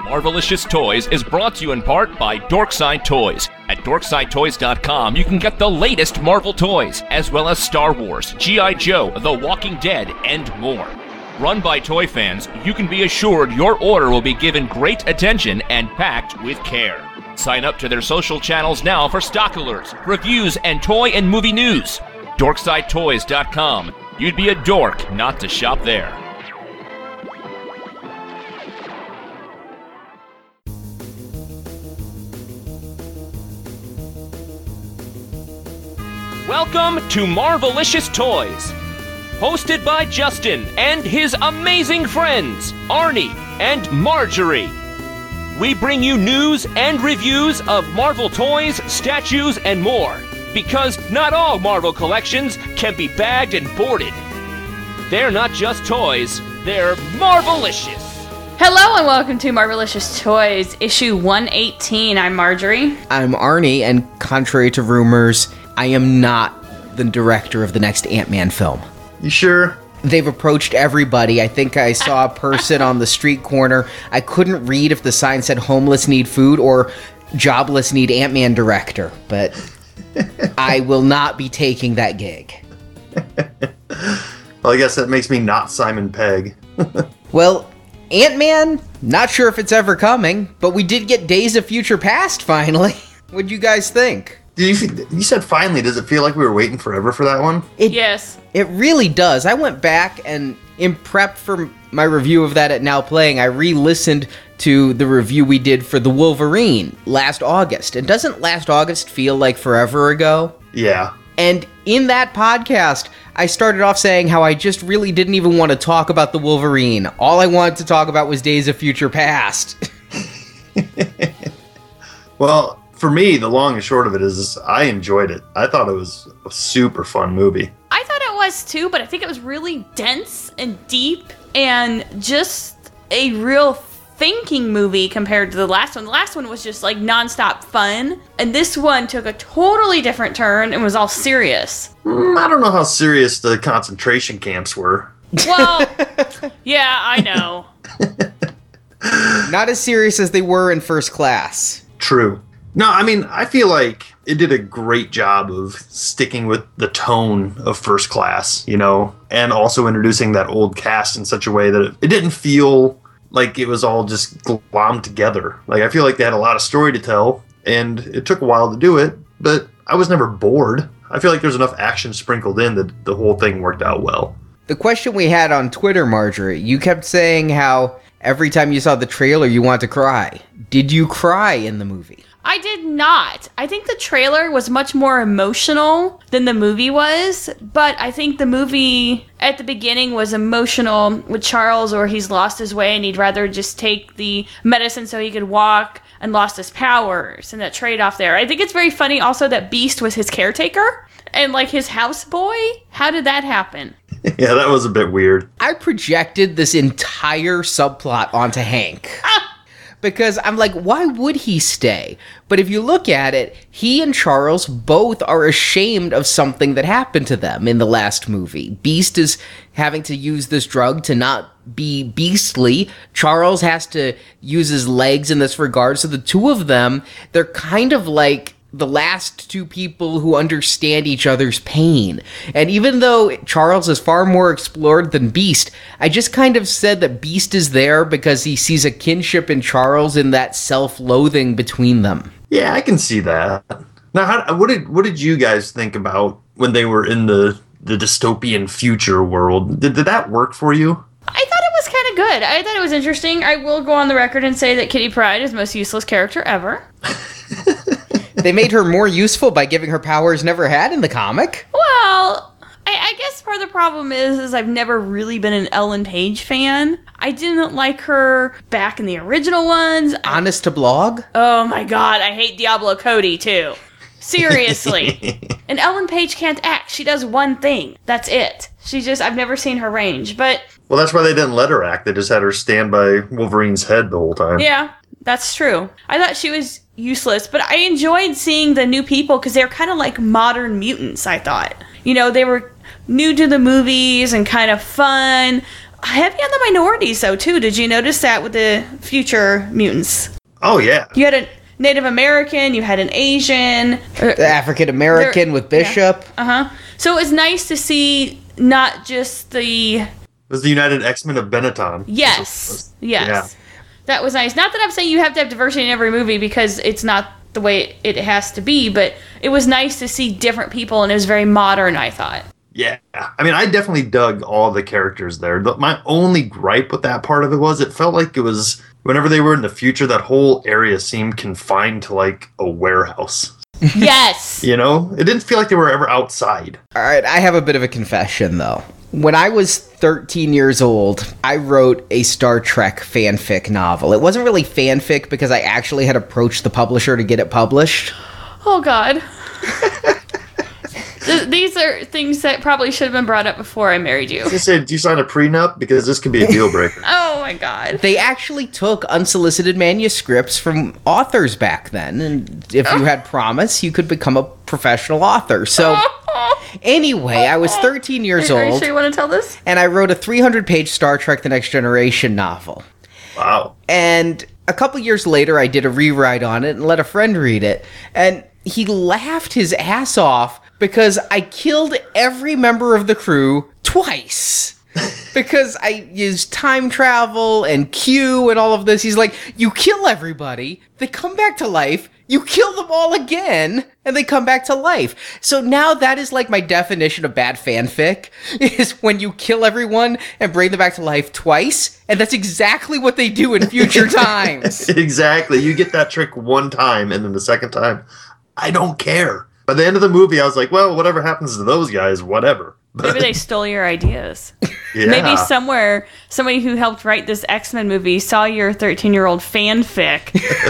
Marvelicious Toys is brought to you in part by Dorkside Toys. At DorksideToys.com, you can get the latest Marvel toys, as well as Star Wars, G.I. Joe, The Walking Dead, and more. Run by toy fans, you can be assured your order will be given great attention and packed with care. Sign up to their social channels now for stock alerts, reviews, and toy and movie news. DorksideToys.com. You'd be a dork not to shop there. Welcome to Marvelicious Toys, hosted by Justin and his amazing friends, Arnie and Marjorie. We bring you news and reviews of Marvel toys, statues, and more, because not all Marvel collections can be bagged and boarded. They're not just toys, they're Marvelicious. Hello and welcome to Marvelicious Toys, issue 118. I'm Marjorie. I'm Arnie, and contrary to rumors, I am not the director of the next Ant-Man film. You sure? They've approached everybody. I think I saw a person on the street corner. I couldn't read if the sign said homeless need food or jobless need Ant-Man director, but I will not be taking that gig. Well, I guess that makes me not Simon Pegg. Well, Ant-Man, not sure if it's ever coming, but we did get Days of Future Past finally. What'd you guys think? You said finally. Does it feel like we were waiting forever for that one? Yes. It really does. I went back and in prep for my review of that at Now Playing, I re-listened to the review we did for The Wolverine last August. And doesn't last August feel like forever ago? Yeah. And in that podcast, I started off saying how I just really didn't even want to talk about The Wolverine. All I wanted to talk about was Days of Future Past. Well, for me, the long and short of it is I enjoyed it. I thought it was a super fun movie. I thought it was too, but I think it was really dense and deep and just a real thinking movie compared to the last one. The last one was just like nonstop fun, and this one took a totally different turn and was all serious. I don't know how serious the concentration camps were. Well, yeah, I know. Not as serious as they were in First Class. True. No, I mean, I feel like it did a great job of sticking with the tone of First Class, you know, and also introducing that old cast in such a way that it didn't feel like it was all just glommed together. Like, I feel like they had a lot of story to tell, and it took a while to do it, but I was never bored. I feel like there's enough action sprinkled in that the whole thing worked out well. The question we had on Twitter, Marjorie, you kept saying how every time you saw the trailer, you want to cry. Did you cry in the movie? I did not. I think the trailer was much more emotional than the movie was, but I think the movie at the beginning was emotional with Charles, or he's lost his way and he'd rather just take the medicine so he could walk and lost his powers, and that trade-off there. I think it's very funny also that Beast was his caretaker and like his houseboy. How did that happen? Yeah, that was a bit weird. I projected this entire subplot onto Hank. Because I'm like, why would he stay? But if you look at it, he and Charles both are ashamed of something that happened to them in the last movie. Beast is having to use this drug to not be beastly. Charles has to use his legs in this regard. So the two of them, they're kind of like the last two people who understand each other's pain. And even though Charles is far more explored than Beast, I just kind of said that Beast is there because he sees a kinship in Charles in that self-loathing between them. Yeah, I can see that. Now, what did you guys think about when they were in the dystopian future world? Did that work for you? I thought it was kind of good. I thought it was interesting. I will go on the record and say that Kitty Pryde is the most useless character ever. They made her more useful by giving her powers never had in the comic. Well, I guess part of the problem is I've never really been an Ellen Page fan. I didn't like her back in the original ones. Honest to blog? Oh my god, I hate Diablo Cody too. Seriously. And Ellen Page can't act. She does one thing. That's it. I've never seen her range, but... Well, that's why they didn't let her act. They just had her stand by Wolverine's head the whole time. Yeah, that's true. I thought she was useless, but I enjoyed seeing the new people because they're kind of like modern mutants, I thought. You know, they were new to the movies and kind of fun. heavy on the minorities, though, too. Did you notice that with the future mutants? Oh, yeah. You had a Native American, you had an Asian. The African American with Bishop. Yeah. So it was nice to see not just the... It was the United X-Men of Benetton. Yes. Yeah. That was nice. Not that I'm saying you have to have diversity in every movie, because it's not the way it has to be, but it was nice to see different people, and it was very modern, I thought. Yeah. I mean, I definitely dug all the characters there. My only gripe with that part of it was it felt like it was, whenever they were in the future, that whole area seemed confined to, like, a warehouse. Yes. You know? It didn't feel like they were ever outside. All right, I have a bit of a confession, though. When I was 13 years old, I wrote a Star Trek fanfic novel. It wasn't really fanfic because I actually had approached the publisher to get it published. Oh, God. These are things that probably should have been brought up before I married you. I said, do you sign a prenup? Because this could be a deal breaker. Oh, my God. They actually took unsolicited manuscripts from authors back then, and if you had promise, you could become a professional author. So, anyway, I was 13 years Are you old, sure you want to tell this? and I wrote a 300-page Star Trek The Next Generation novel. Wow. And a couple years later, I did a rewrite on it and let a friend read it, and he laughed his ass off because I killed every member of the crew twice. Because I used time travel and Q and all of this. He's like, you kill everybody, they come back to life, you kill them all again, and they come back to life. So now that is like my definition of bad fanfic, is when you kill everyone and bring them back to life twice, and that's exactly what they do in future times. Exactly. You get that trick one time, and then the second time, I don't care. By the end of the movie, I was like, well, whatever happens to those guys, whatever. Maybe they stole your ideas. Yeah. Maybe somewhere, somebody who helped write this X-Men movie saw your 13-year-old fanfic.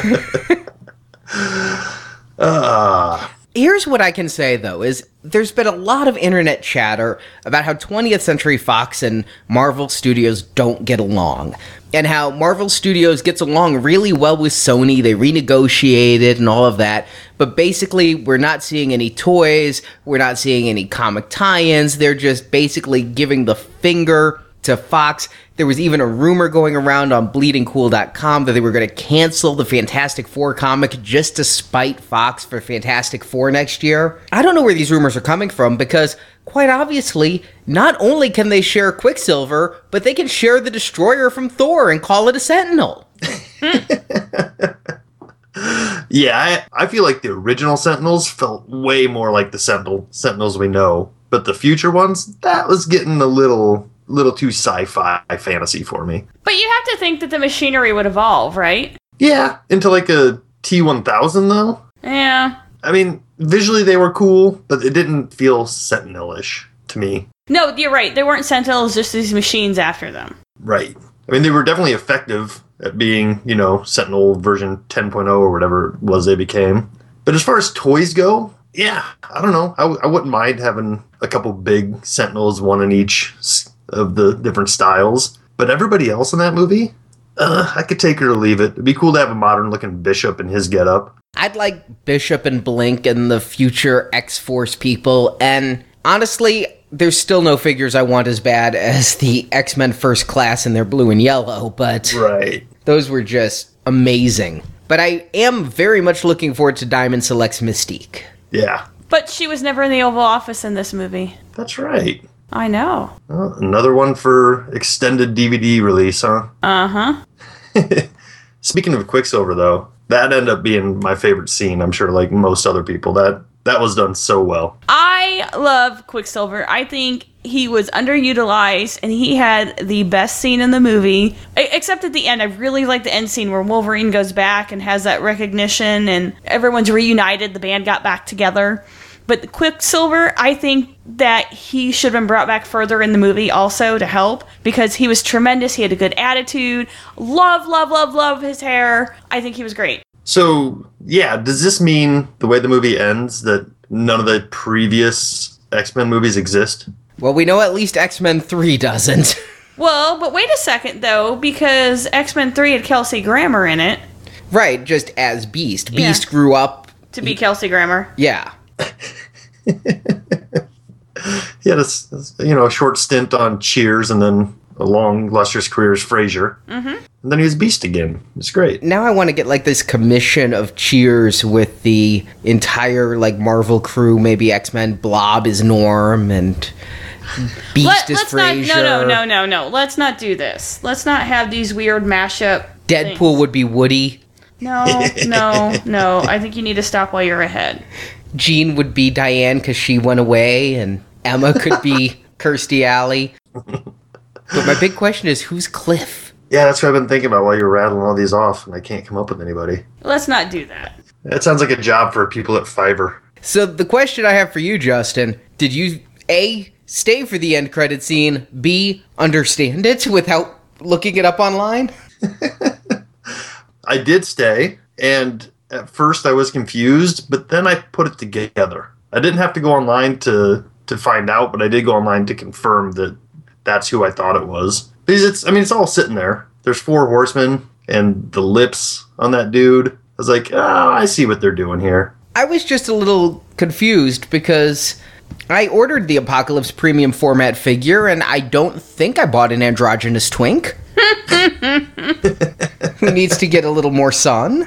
Here's what I can say, though, is there's been a lot of internet chatter about how 20th Century Fox and Marvel Studios don't get along, and how Marvel Studios gets along really well with Sony. They renegotiated and all of that, but basically we're not seeing any toys, we're not seeing any comic tie-ins, they're just basically giving the finger to Fox. There was even a rumor going around on bleedingcool.com that they were going to cancel the Fantastic Four comic just to spite Fox for Fantastic Four next year. I don't know where these rumors are coming from because, quite obviously, not only can they share Quicksilver, but they can share the Destroyer from Thor and call it a Sentinel. Yeah, I feel like the original Sentinels felt way more like the Sentinels we know. But the future ones, that was getting a little too sci-fi fantasy for me. But you have to think that the machinery would evolve, right? Yeah, into like a T-1000 though. Yeah. I mean, visually they were cool, but it didn't feel Sentinel-ish to me. No, you're right. They weren't Sentinels, just these machines after them. Right. I mean, they were definitely effective at being, you know, Sentinel version 10.0 or whatever it was they became. But as far as toys go, yeah, I don't know. I wouldn't mind having a couple big Sentinels, one in each of the different styles. But everybody else in that movie, I could take her or leave it. It'd be cool to have a modern-looking Bishop in his getup. I'd like Bishop and Blink and the future X-Force people, and honestly, there's still no figures I want as bad as the X-Men First Class in their blue and yellow, but Right. those were just amazing. But I am very much looking forward to Diamond Select's Mystique. Yeah, But she was never in the Oval Office in this movie. that's right. I know. Well, another one for extended DVD release, huh? Uh-huh. Speaking of Quicksilver, though, that ended up being my favorite scene. I'm sure, like most other people, that was done so well. I love Quicksilver. I think he was underutilized, and he had the best scene in the movie. Except at the end, I really like the end scene where Wolverine goes back and has that recognition, and everyone's reunited. The band got back together. But Quicksilver, I think that he should have been brought back further in the movie also to help, because he was tremendous. He had a good attitude. Love his hair. I think he was great. So, yeah, does this mean the way the movie ends that none of the previous X-Men movies exist? Well, we know at least X-Men 3 doesn't. Well, but wait a second, though, because X-Men 3 had Kelsey Grammer in it. Right, just as Beast. Yeah. Beast grew up... To be Kelsey Grammer. Yeah. He had a short stint on Cheers and then a long, lustrous career as Frasier. And then he was Beast again. It's great. Now I want to get like this commission of cheers with the entire like Marvel crew, maybe X-Men. Blob is Norm and Beast is Frasier. No. Let's not do this. Let's not have these weird mashup Deadpool things. would be Woody. No. I think you need to stop while you're ahead. Jean would be Diane because she went away, and Emma could be Kirstie Alley. But my big question is, who's Cliff? Yeah, that's what I've been thinking about while you're rattling all these off, and I can't come up with anybody. Let's not do that. That sounds like a job for people at Fiverr. So the question I have for you, Justin, did you, A, stay for the end credit scene, B, understand it without looking it up online? I did stay, and at first I was confused, but then I put it together. I didn't have to go online to find out, but I did go online to confirm that that's who I thought it was. Because it's all sitting there. There's 4 horsemen, and the lips on that dude. I was like, oh, I see what they're doing here. I was just a little confused because I ordered the Apocalypse Premium format figure, and I don't think I bought an androgynous twink. Who needs to get a little more sun.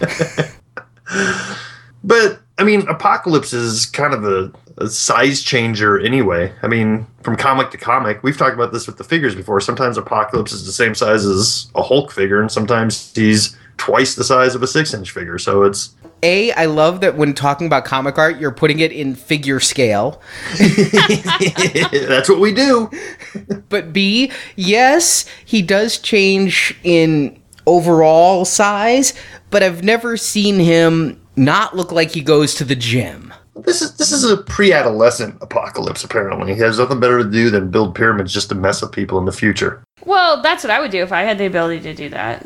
But, I mean, Apocalypse is kind of a size changer anyway. I mean, from comic to comic, we've talked about this with the figures before. Sometimes Apocalypse is the same size as a Hulk figure, and sometimes he's twice the size of a 6-inch figure. So it's... I love that when talking about comic art, you're putting it in figure scale. That's what we do. But B, yes, he does change in overall size, but I've never seen him not look like he goes to the gym. This is a pre-adolescent Apocalypse, apparently. He has nothing better to do than build pyramids just to mess with people in the future. Well, that's what I would do if I had the ability to do that.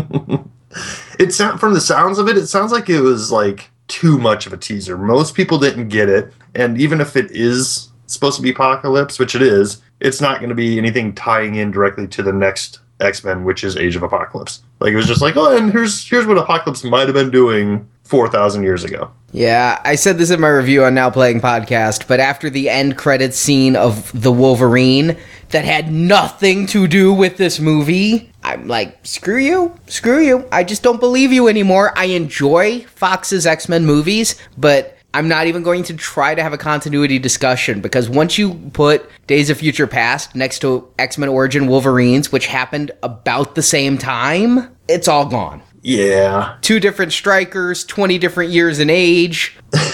From the sounds of it, it sounds like it was like too much of a teaser. Most people didn't get it, and even if it is supposed to be Apocalypse, which it is, it's not going to be anything tying in directly to the next X-Men, which is Age of Apocalypse. Like, it was just like, oh, and here's what Apocalypse might have been doing 4,000 years ago. Yeah, I said this in my review on Now Playing Podcast, but after the end credits scene of the Wolverine that had nothing to do with this movie, I'm like, screw you. I just don't believe you anymore. I enjoy Fox's X-Men movies, but I'm not even going to try to have a continuity discussion, because once you put Days of Future Past next to X-Men Origin Wolverines, which happened about the same time, it's all gone. Yeah. 2 different strikers, 20 different years in age.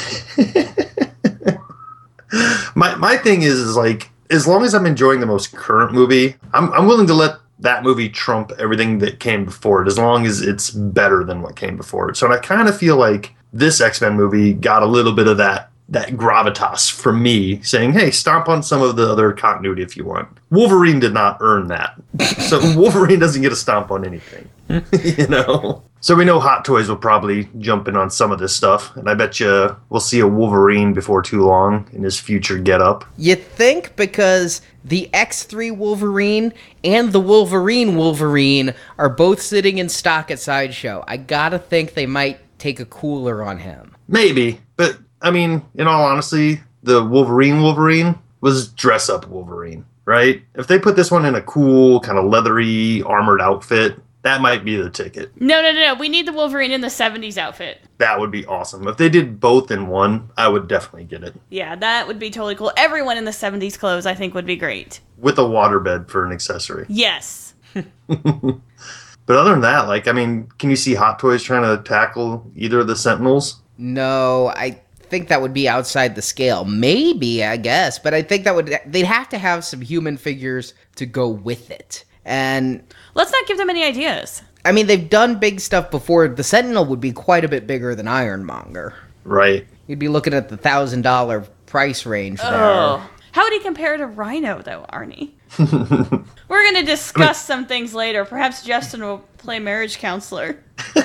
My thing is like, as long as I'm enjoying the most current movie, I'm willing to let that movie trump everything that came before it, as long as it's better than what came before it. So I kind of feel like this X-Men movie got a little bit of that gravitas from me, saying, hey, stomp on some of the other continuity if you want. Wolverine did not earn that. So Wolverine doesn't get a stomp on anything. You know? So we know Hot Toys will probably jump in on some of this stuff, and I bet you we'll see a Wolverine before too long in his future getup. You think, because the X3 Wolverine and the Wolverine are both sitting in stock at Sideshow. I gotta think they might take a cooler on him. Maybe, but I mean, in all honesty, the Wolverine was dress-up Wolverine, right? If they put this one in a cool, kind of leathery, armored outfit, that might be the ticket. No. We need the Wolverine in the 70s outfit. That would be awesome. If they did both in one, I would definitely get it. Yeah, that would be totally cool. Everyone in the 70s clothes, I think, would be great. With a waterbed for an accessory. Yes. But other than that, like, I mean, can you see Hot Toys trying to tackle either of the Sentinels? No, I think that would be outside the scale. Maybe, I guess, but I think they'd have to have some human figures to go with it. And let's not give them any ideas. I mean, they've done big stuff before. The Sentinel would be quite a bit bigger than Ironmonger. Right. You'd be looking at the $1,000 price range there. Oh. How would he compare to Rhino, though, Arnie? We're going to discuss some things later. Perhaps Justin will play marriage counselor.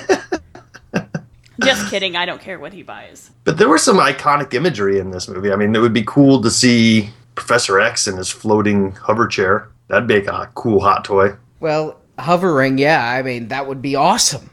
Just kidding. I don't care what he buys. But there was some iconic imagery in this movie. I mean, it would be cool to see Professor X in his floating hover chair. That'd be a cool hot toy. Well, hovering, yeah. I mean, that would be awesome.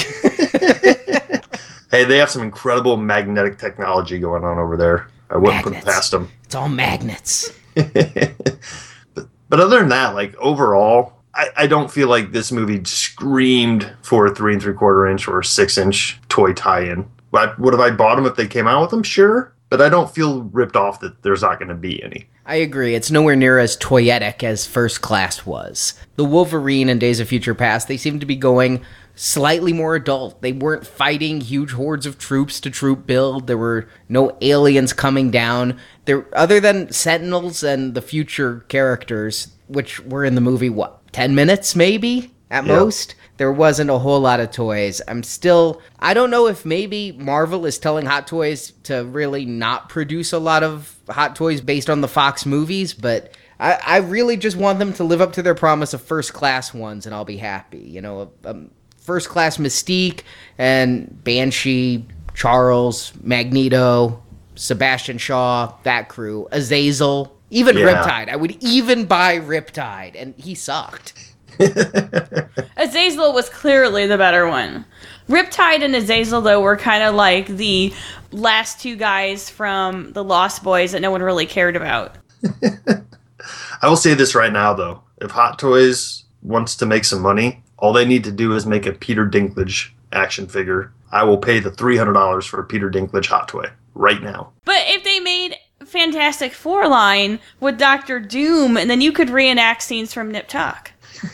Hey, they have some incredible magnetic technology going on over there. I wouldn't put it past them. It's all magnets. But But other than that, like overall, I don't feel like this movie screamed for a 3 3/4 inch or 6-inch toy tie-in. Would have I bought them if they came out with them? Sure. But I don't feel ripped off that there's not going to be any. I agree. It's nowhere near as toyetic as First Class was. The Wolverine and Days of Future Past, they seem to be going slightly more adult. They weren't fighting huge hordes of troops to troop build. There were no aliens coming down. There, other than Sentinels and the future characters, which were in the movie, 10 minutes maybe at most? There wasn't a whole lot of toys. I don't know if maybe Marvel is telling Hot Toys to really not produce a lot of Hot Toys based on the Fox movies, but I really just want them to live up to their promise of First Class ones, and I'll be happy. You know, First Class Mystique and Banshee, Charles, Magneto, Sebastian Shaw, that crew, Azazel, even Riptide. I would even buy Riptide, and he sucked. Azazel was clearly the better one. Riptide and Azazel, though, were kind of like the last two guys from the Lost Boys that no one really cared about. I will say this right now, though. If Hot Toys wants to make some money, all they need to do is make a Peter Dinklage action figure. I will pay the $300 for a Peter Dinklage Hot Toy right now. But if they made Fantastic Four line with Doctor Doom, and then you could reenact scenes from Nip Tuck.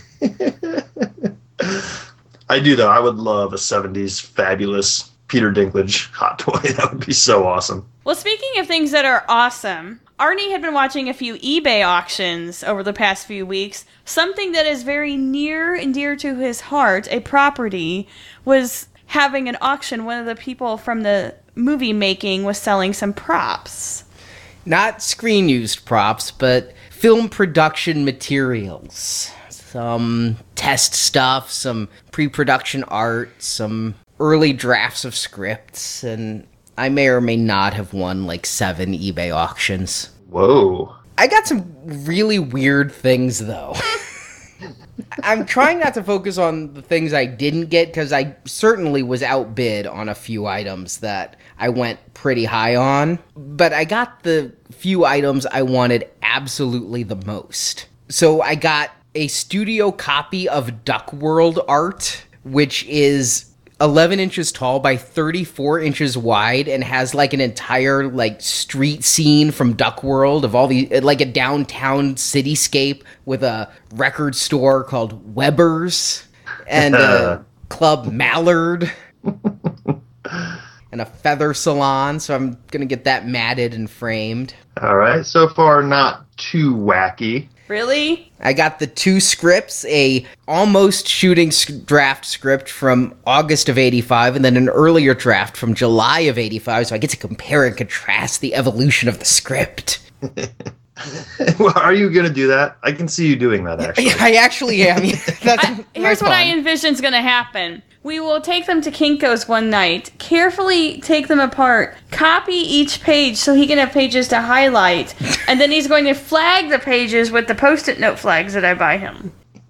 I do, though. I would love a 70s fabulous Peter Dinklage Hot Toy. That would be so awesome. Well, speaking of things that are awesome, Arnie had been watching a few eBay auctions over the past few weeks. Something that is very near and dear to his heart, a property, was having an auction. One of the people from the movie making was selling some props. Not screen-used props, but film production materials. Some test stuff, some pre-production art, some early drafts of scripts, and I may or may not have won like 7 eBay auctions. Whoa. I got some really weird things, though. I'm trying not to focus on the things I didn't get, because I certainly was outbid on a few items that I went pretty high on, but I got the few items I wanted absolutely the most. So I got a studio copy of Duck World art, which is 11 inches tall by 34 inches wide and has like an entire like street scene from Duck World of all the, like a downtown cityscape with a record store called Weber's and a Club Mallard and a feather salon. So I'm going to get that matted and framed. All right. So far, not too wacky. Really? I got the 2 scripts, a almost shooting draft script from August of 85, and then an earlier draft from July of 85, so I get to compare and contrast the evolution of the script. Well, are you going to do that? I can see you doing that, actually. I actually am. Here's what I envision is going to happen. We will take them to Kinko's one night, carefully take them apart, copy each page so he can have pages to highlight, and then he's going to flag the pages with the Post-it note flags that I buy him.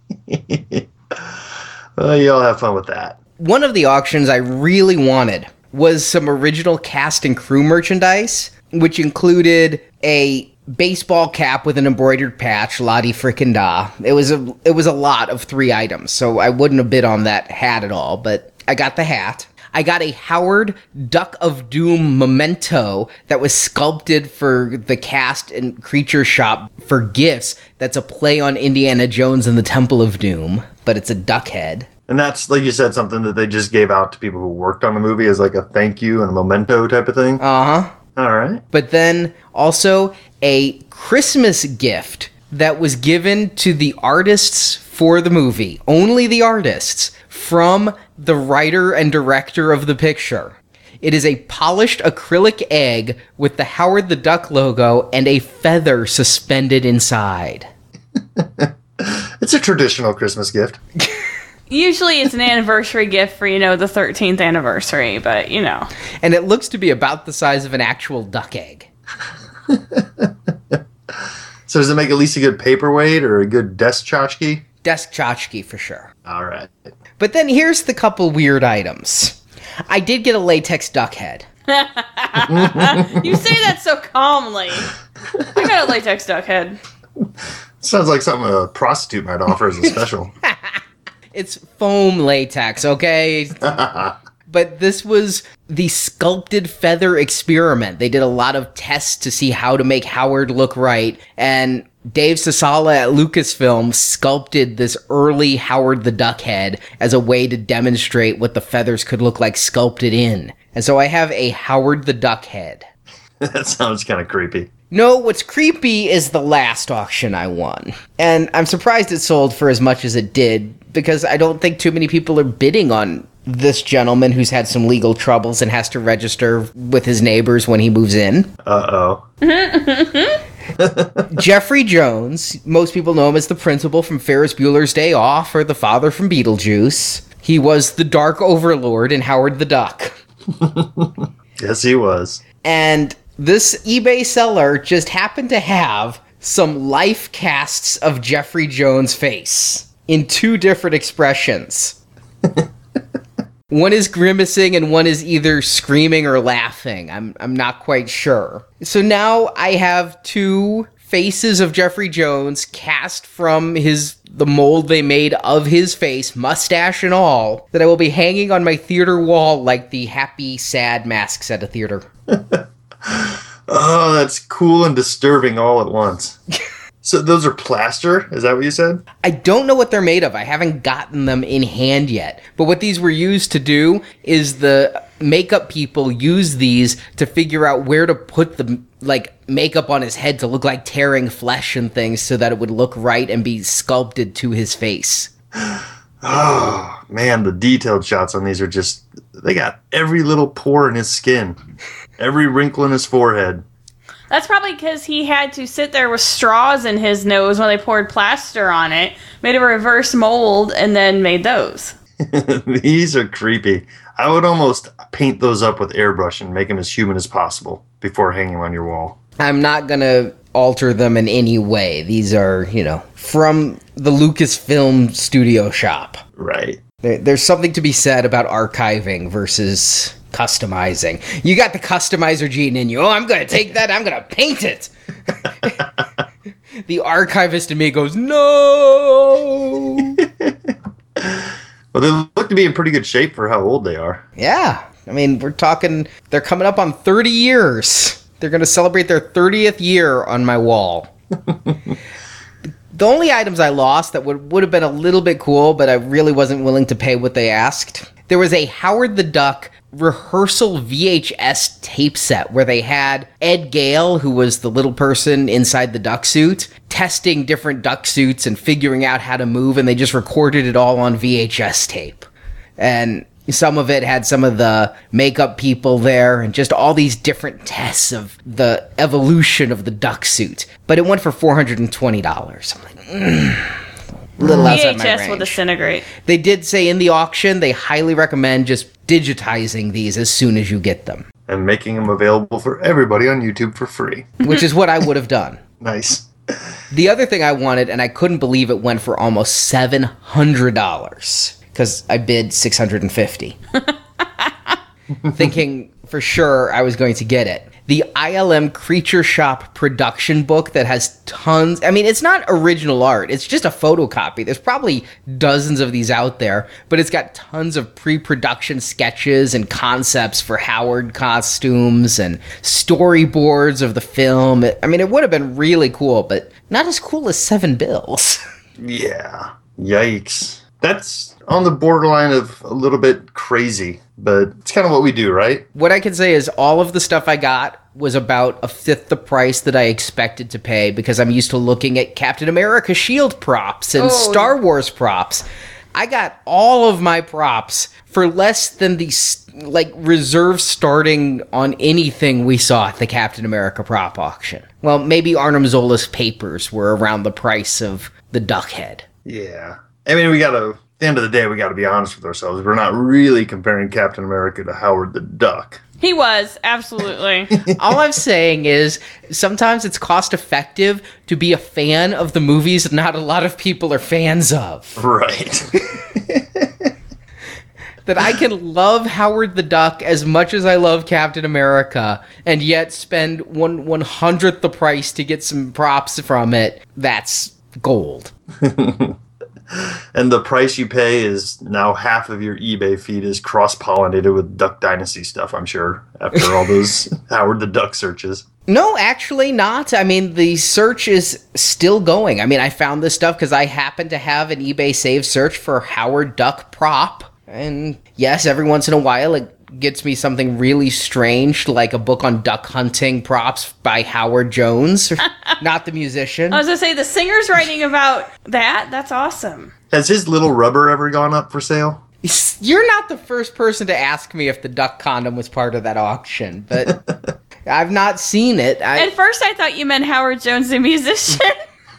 Well, you all have fun with that. One of the auctions I really wanted was some original cast and crew merchandise, which included a baseball cap with an embroidered patch, Lottie frickin' da. It was a lot of 3 items, so I wouldn't have bid on that hat at all, but I got the hat. I got a Howard Duck of Doom memento that was sculpted for the cast and creature shop for gifts. That's a play on Indiana Jones and the Temple of Doom, but it's a duck head. And that's, like you said, something that they just gave out to people who worked on the movie as like a thank you and a memento type of thing? Uh-huh. All right. But then also a Christmas gift that was given to the artists for the movie, only the artists, from the writer and director of the picture. It is a polished acrylic egg with the Howard the Duck logo and a feather suspended inside. It's a traditional Christmas gift. Usually it's an anniversary gift for, the 13th anniversary, but, And it looks to be about the size of an actual duck egg. So does it make at least a good paperweight or a good desk tchotchke? Desk tchotchke for sure. All right. But then here's the couple weird items. I did get a latex duck head. You say that so calmly. I got a latex duck head. Sounds like something a prostitute might offer as a special. It's foam latex, okay? But this was the sculpted feather experiment. They did a lot of tests to see how to make Howard look right, and Dave Sasala at Lucasfilm sculpted this early Howard the Duck head as a way to demonstrate what the feathers could look like sculpted in. And so I have a Howard the Duck head. That sounds kind of creepy. No, what's creepy is the last auction I won. And I'm surprised it sold for as much as it did, because I don't think too many people are bidding on this gentleman who's had some legal troubles and has to register with his neighbors when he moves in. Uh-oh. Jeffrey Jones, most people know him as the principal from Ferris Bueller's Day Off or the father from Beetlejuice. He was the Dark Overlord in Howard the Duck. Yes, he was. And this eBay seller just happened to have some life casts of Jeffrey Jones' face in two different expressions. One is grimacing and one is either screaming or laughing. I'm not quite sure. So now I have two faces of Jeffrey Jones cast from the mold they made of his face, mustache and all, that I will be hanging on my theater wall like the happy, sad masks at a theater. Oh, that's cool and disturbing all at once. So those are plaster? Is that what you said? I don't know what they're made of. I haven't gotten them in hand yet. But what these were used to do is the makeup people use these to figure out where to put the makeup on his head to look like tearing flesh and things so that it would look right and be sculpted to his face. Oh, man, the detailed shots on these are just... They got every little pore in his skin. Every wrinkle in his forehead. That's probably because he had to sit there with straws in his nose when they poured plaster on it, made a reverse mold, and then made those. These are creepy. I would almost paint those up with airbrush and make them as human as possible before hanging them on your wall. I'm not going to alter them in any way. These are, from the Lucasfilm studio shop. Right. There's something to be said about archiving versus customizing. You got the customizer gene in you. Oh, I'm going to take that. I'm going to paint it. The archivist in me goes, no. Well, they look to be in pretty good shape for how old they are. Yeah. I mean, we're talking, they're coming up on 30 years. They're going to celebrate their 30th year on my wall. The only items I lost that would have been a little bit cool, but I really wasn't willing to pay what they asked. There was a Howard the Duck rehearsal VHS tape set where they had Ed Gale, who was the little person inside the duck suit, testing different duck suits and figuring out how to move, and they just recorded it all on VHS tape. And some of it had some of the makeup people there and just all these different tests of the evolution of the duck suit. But it went for $420. I'm like, little outside my range. VHS will disintegrate. They did say in the auction they highly recommend just digitizing these as soon as you get them. And making them available for everybody on YouTube for free. Which is what I would have done. Nice. The other thing I wanted, and I couldn't believe it went for almost $700, because I bid $650. Thinking for sure I was going to get it. The ILM Creature Shop production book that has tons... I mean, it's not original art. It's just a photocopy. There's probably dozens of these out there, but it's got tons of pre-production sketches and concepts for Howard costumes and storyboards of the film. I mean, it would have been really cool, but not as cool as $7 bills. Yeah. Yikes. That's on the borderline of a little bit crazy, but it's kind of what we do, right? What I can say is all of the stuff I got was about a fifth the price that I expected to pay, because I'm used to looking at Captain America shield props and Star Wars props. I got all of my props for less than the reserve starting on anything we saw at the Captain America prop auction. Well, maybe Arnim Zola's papers were around the price of the duck head. Yeah. I mean, at the end of the day, we got to be honest with ourselves. We're not really comparing Captain America to Howard the Duck. He was, absolutely. All I'm saying is sometimes it's cost effective to be a fan of the movies not a lot of people are fans of. Right. That I can love Howard the Duck as much as I love Captain America and yet spend 1/100th the price to get some props from it. That's gold. And the price you pay is now half of your eBay feed is cross-pollinated with Duck Dynasty stuff, I'm sure, after all those Howard the Duck searches. No, actually not. I mean, the search is still going. I mean, I found this stuff because I happen to have an eBay save search for Howard Duck prop. And yes, every once in a while it gets me something really strange, like a book on duck hunting props by Howard Jones, not the musician. I was going to say, the singer's writing about that. That's awesome. Has his little rubber ever gone up for sale? You're not the first person to ask me if the duck condom was part of that auction, but I've not seen it. At first, I thought you meant Howard Jones, the musician.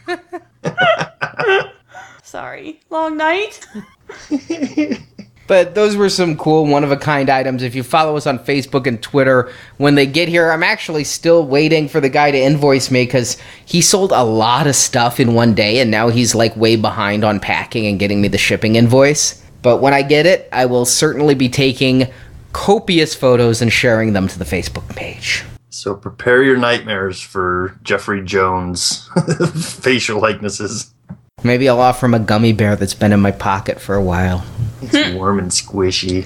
Sorry. Long night. But those were some cool one-of-a-kind items. If you follow us on Facebook and Twitter, when they get here, I'm actually still waiting for the guy to invoice me because he sold a lot of stuff in one day, and now he's like way behind on packing and getting me the shipping invoice. But when I get it, I will certainly be taking copious photos and sharing them to the Facebook page. So prepare your nightmares for Jeffrey Jones facial likenesses. Maybe I'll offer him a gummy bear that's been in my pocket for a while. It's warm and squishy.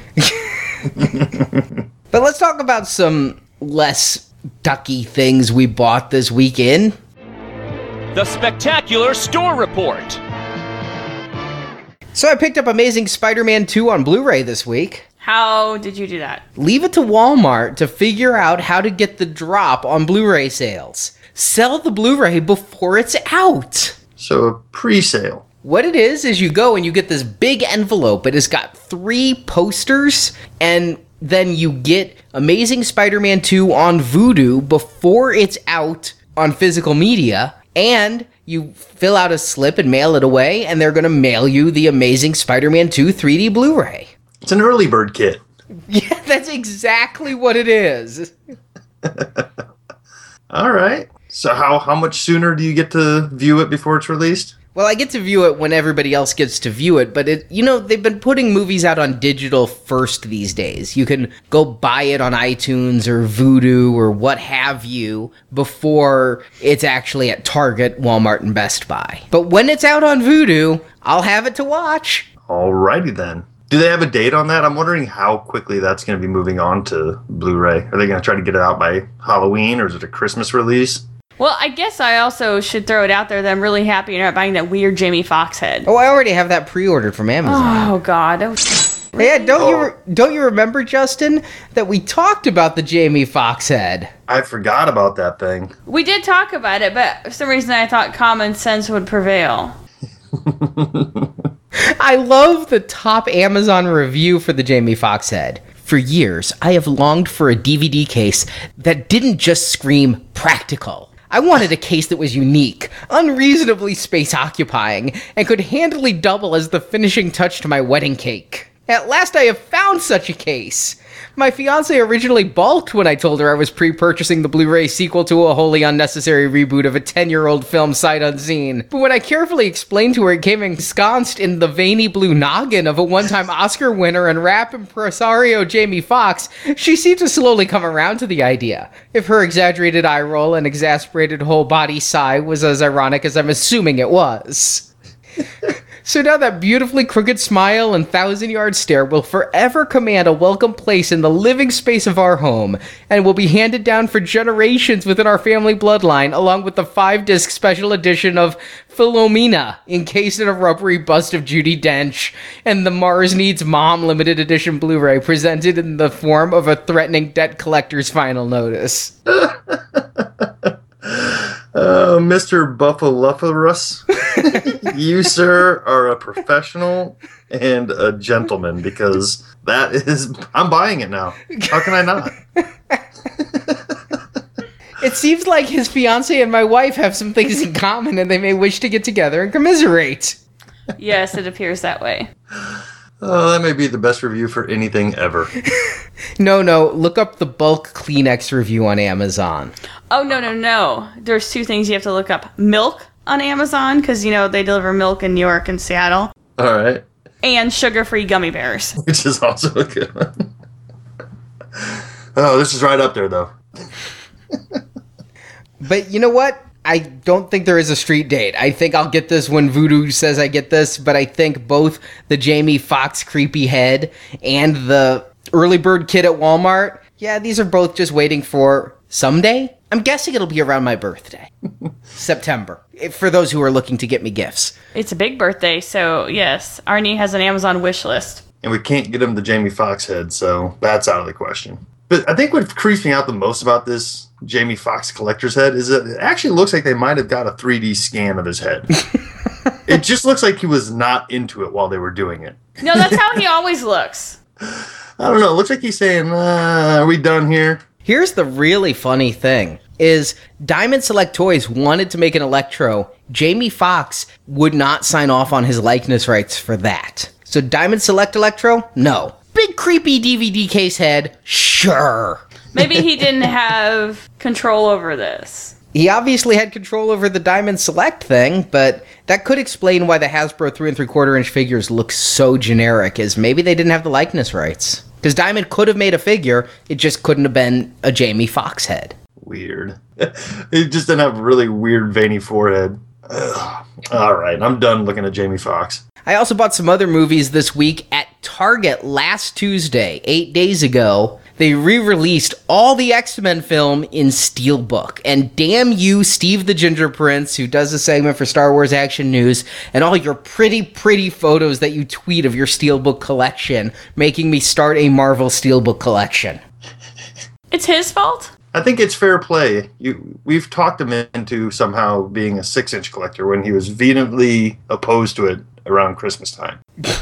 But let's talk about some less ducky things we bought this weekend. The Spectacular Store Report. So I picked up Amazing Spider-Man 2 on Blu-ray this week. How did you do that? Leave it to Walmart to figure out how to get the drop on Blu-ray sales. Sell the Blu-ray before it's out. So a pre-sale. What it is you go and you get this big envelope. It has got 3 posters, and then you get Amazing Spider-Man 2 on Vudu before it's out on physical media, and you fill out a slip and mail it away, and they're going to mail you the Amazing Spider-Man 2 3D Blu-ray. It's an early bird kit. Yeah, that's exactly what it is. All right. So how much sooner do you get to view it before it's released? Well, I get to view it when everybody else gets to view it, but they've been putting movies out on digital first these days. You can go buy it on iTunes or Vudu or what have you before it's actually at Target, Walmart, and Best Buy. But when it's out on Vudu, I'll have it to watch. Alrighty then. Do they have a date on that? I'm wondering how quickly that's going to be moving on to Blu-ray. Are they going to try to get it out by Halloween, or is it a Christmas release? Well, I guess I also should throw it out there that I'm really happy you're not buying that weird Jamie Foxx head. Oh, I already have that pre-ordered from Amazon. Oh, God. Yeah, don't you remember, Justin, that we talked about the Jamie Foxx head? I forgot about that thing. We did talk about it, but for some reason I thought common sense would prevail. I love the top Amazon review for the Jamie Foxx head. For years, I have longed for a DVD case that didn't just scream practical. I wanted a case that was unique, unreasonably space-occupying, and could handily double as the finishing touch to my wedding cake. At last I have found such a case. My fiancée originally balked when I told her I was pre-purchasing the Blu-ray sequel to a wholly unnecessary reboot of a 10-year-old film sight unseen. But when I carefully explained to her it came ensconced in the veiny blue noggin of a one-time Oscar winner and rap impresario Jamie Foxx, she seemed to slowly come around to the idea. If her exaggerated eye roll and exasperated whole-body sigh was as ironic as I'm assuming it was. So now that beautifully crooked smile and thousand-yard stare will forever command a welcome place in the living space of our home, and will be handed down for generations within our family bloodline, along with the 5-disc special edition of Philomena, encased in a rubbery bust of Judi Dench, and the Mars Needs Mom limited edition Blu-ray presented in the form of a threatening debt collector's final notice. Mr. Buffalophorus, you, sir, are a professional and a gentleman, because I'm buying it now. How can I not? It seems like his fiancée and my wife have some things in common, and they may wish to get together and commiserate. Yes, it appears that way. Oh, that may be the best review for anything ever. No, look up the bulk Kleenex review on Amazon. Oh, no. There's 2 things you have to look up. Milk on Amazon, because, they deliver milk in New York and Seattle. All right. And sugar-free gummy bears. Which is also a good one. Oh, this is right up there, though. But you know what? I don't think there is a street date. I think I'll get this when Voodoo says I get this, but I think both the Jamie Foxx creepy head and the early bird kit at Walmart, yeah, these are both just waiting for someday. I'm guessing it'll be around my birthday. September. For those who are looking to get me gifts. It's a big birthday, so yes, Arnie has an Amazon wish list. And we can't get him the Jamie Foxx head, so that's out of the question. But I think what creeps me out the most about this Jamie Foxx collector's head is that it actually looks like they might have got a 3D scan of his head. It just looks like he was not into it while they were doing it. No, that's how he always looks. I don't know. It looks like he's saying, are we done here? Here's the really funny thing, is Diamond Select Toys wanted to make an Electro. Jamie Foxx would not sign off on his likeness rights for that. So Diamond Select Electro? No. Big creepy DVD case head? Sure. Maybe he didn't have control over this. He obviously had control over the Diamond Select thing, but that could explain why the Hasbro 3 3/4-inch figures look so generic, is maybe they didn't have the likeness rights. Because Diamond could have made a figure, it just couldn't have been a Jamie Foxx head. Weird. He just didn't have a really weird veiny forehead. Ugh. All right, I'm done looking at Jamie Foxx. I also bought some other movies this week at Target last Tuesday, 8 days ago. They re-released all the X-Men film in Steelbook. And damn you, Steve the Ginger Prince, who does a segment for Star Wars Action News, and all your pretty, pretty photos that you tweet of your Steelbook collection, making me start a Marvel Steelbook collection. It's his fault? I think it's fair play. We've talked him into somehow being a 6-inch collector when he was vehemently opposed to it around Christmas time.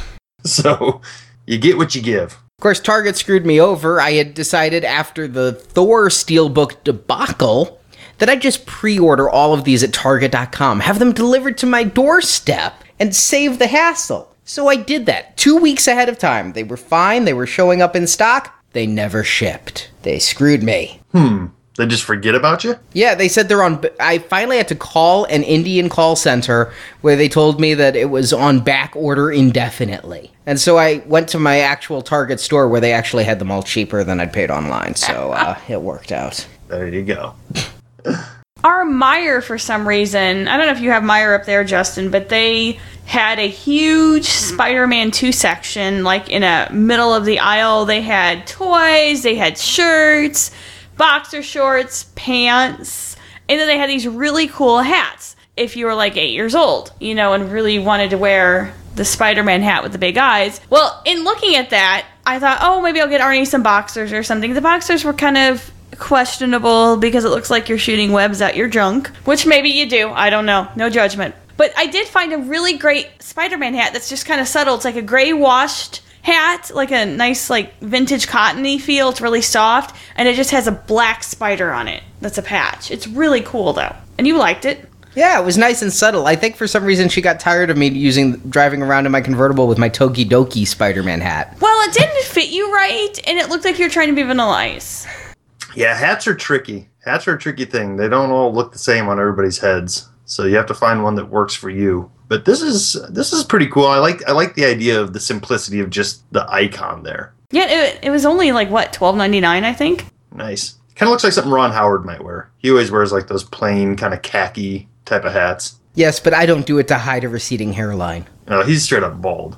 So, you get what you give. Of course, Target screwed me over. I had decided after the Thor Steelbook debacle that I'd just pre-order all of these at Target.com, have them delivered to my doorstep, and save the hassle. So I did that 2 weeks ahead of time. They were fine. They were showing up in stock. They never shipped. They screwed me. They just forget about you? Yeah, they said they're on... I finally had to call an Indian call center where they told me that it was on back order indefinitely. And so I went to my actual Target store where they actually had them all cheaper than I'd paid online. So it worked out. There you go. Our Meijer, for some reason, I don't know if you have Meijer up there, Justin, but they had a huge Spider-Man 2 section, like in a middle of the aisle. They had toys, they had shirts, boxer shorts, pants, and then they had these really cool hats if you were like 8 years old, you know, and really wanted to wear the Spider-Man hat with the big eyes. Well, in looking at that, I thought, oh, maybe I'll get Arnie some boxers or something. The boxers were kind of questionable because it looks like you're shooting webs at your junk, which maybe you do. I don't know. No judgment. But I did find a really great Spider-Man hat that's just kind of subtle. It's like a gray washed hat, like a nice like vintage cottony feel. It's really soft, and it just has a black spider on it. That's a patch. It's really cool though. And you liked it. Yeah, it was nice and subtle. I think for some reason she got tired of me driving around in my convertible with my Tokidoki Spider-Man hat. Well, it didn't fit you right, and it looked like you were trying to be Vanilla Ice. Yeah, hats are tricky. Hats are a tricky thing. They don't all look the same on everybody's heads. So you have to find one that works for you. But this is pretty cool. I like the idea of the simplicity of just the icon there. Yeah, it was only like what, $12.99, I think. Nice. Kind of looks like something Ron Howard might wear. He always wears like those plain kind of khaki type of hats. Yes, but I don't do it to hide a receding hairline. No, he's straight up bald.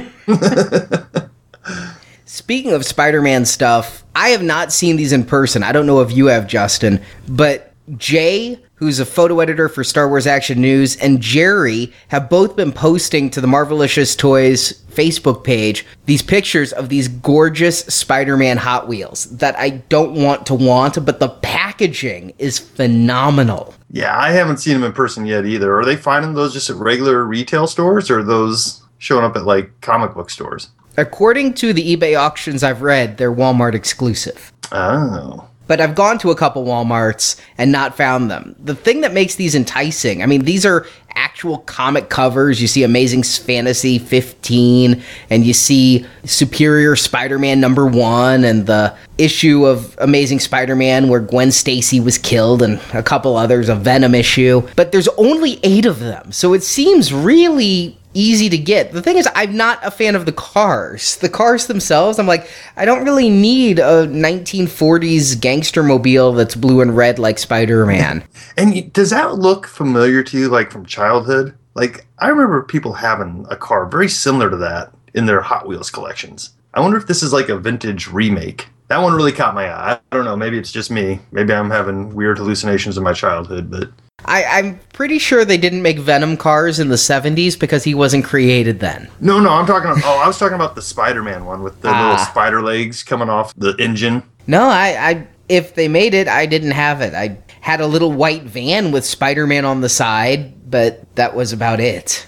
Speaking of Spider-Man stuff, I have not seen these in person. I don't know if you have, Justin, but Jay, who's a photo editor for Star Wars Action News, and Jerry have both been posting to the Marvelicious Toys Facebook page these pictures of these gorgeous Spider-Man Hot Wheels that I don't want, but the packaging is phenomenal. Yeah, I haven't seen them in person yet either. Are they finding those just at regular retail stores, or are those showing up at like comic book stores? According to the eBay auctions I've read, they're Walmart exclusive. Oh. But I've gone to a couple Walmarts and not found them. The thing that makes these enticing, I mean, these are actual comic covers. You see Amazing Fantasy 15, and you see Superior Spider-Man #1, and the issue of Amazing Spider-Man where Gwen Stacy was killed, and a couple others, a Venom issue. But there's only 8 of them, so it seems really easy to get. The thing is, I'm not a fan of the cars. The cars themselves, I'm like, I don't really need a 1940s gangster mobile that's blue and red like Spider-Man. And does that look familiar to you, like from childhood? Like, I remember people having a car very similar to that in their Hot Wheels collections. I wonder if this is like a vintage remake. That one really caught my eye. I don't know, maybe it's just me. Maybe I'm having weird hallucinations in my childhood, but... I'm pretty sure they didn't make Venom cars in the 70s because he wasn't created then. No, I'm talking about... Oh, I was talking about the Spider-Man one with the little spider legs coming off the engine. No, I if they made it, I didn't have it. I had a little white van with Spider-Man on the side, but that was about it.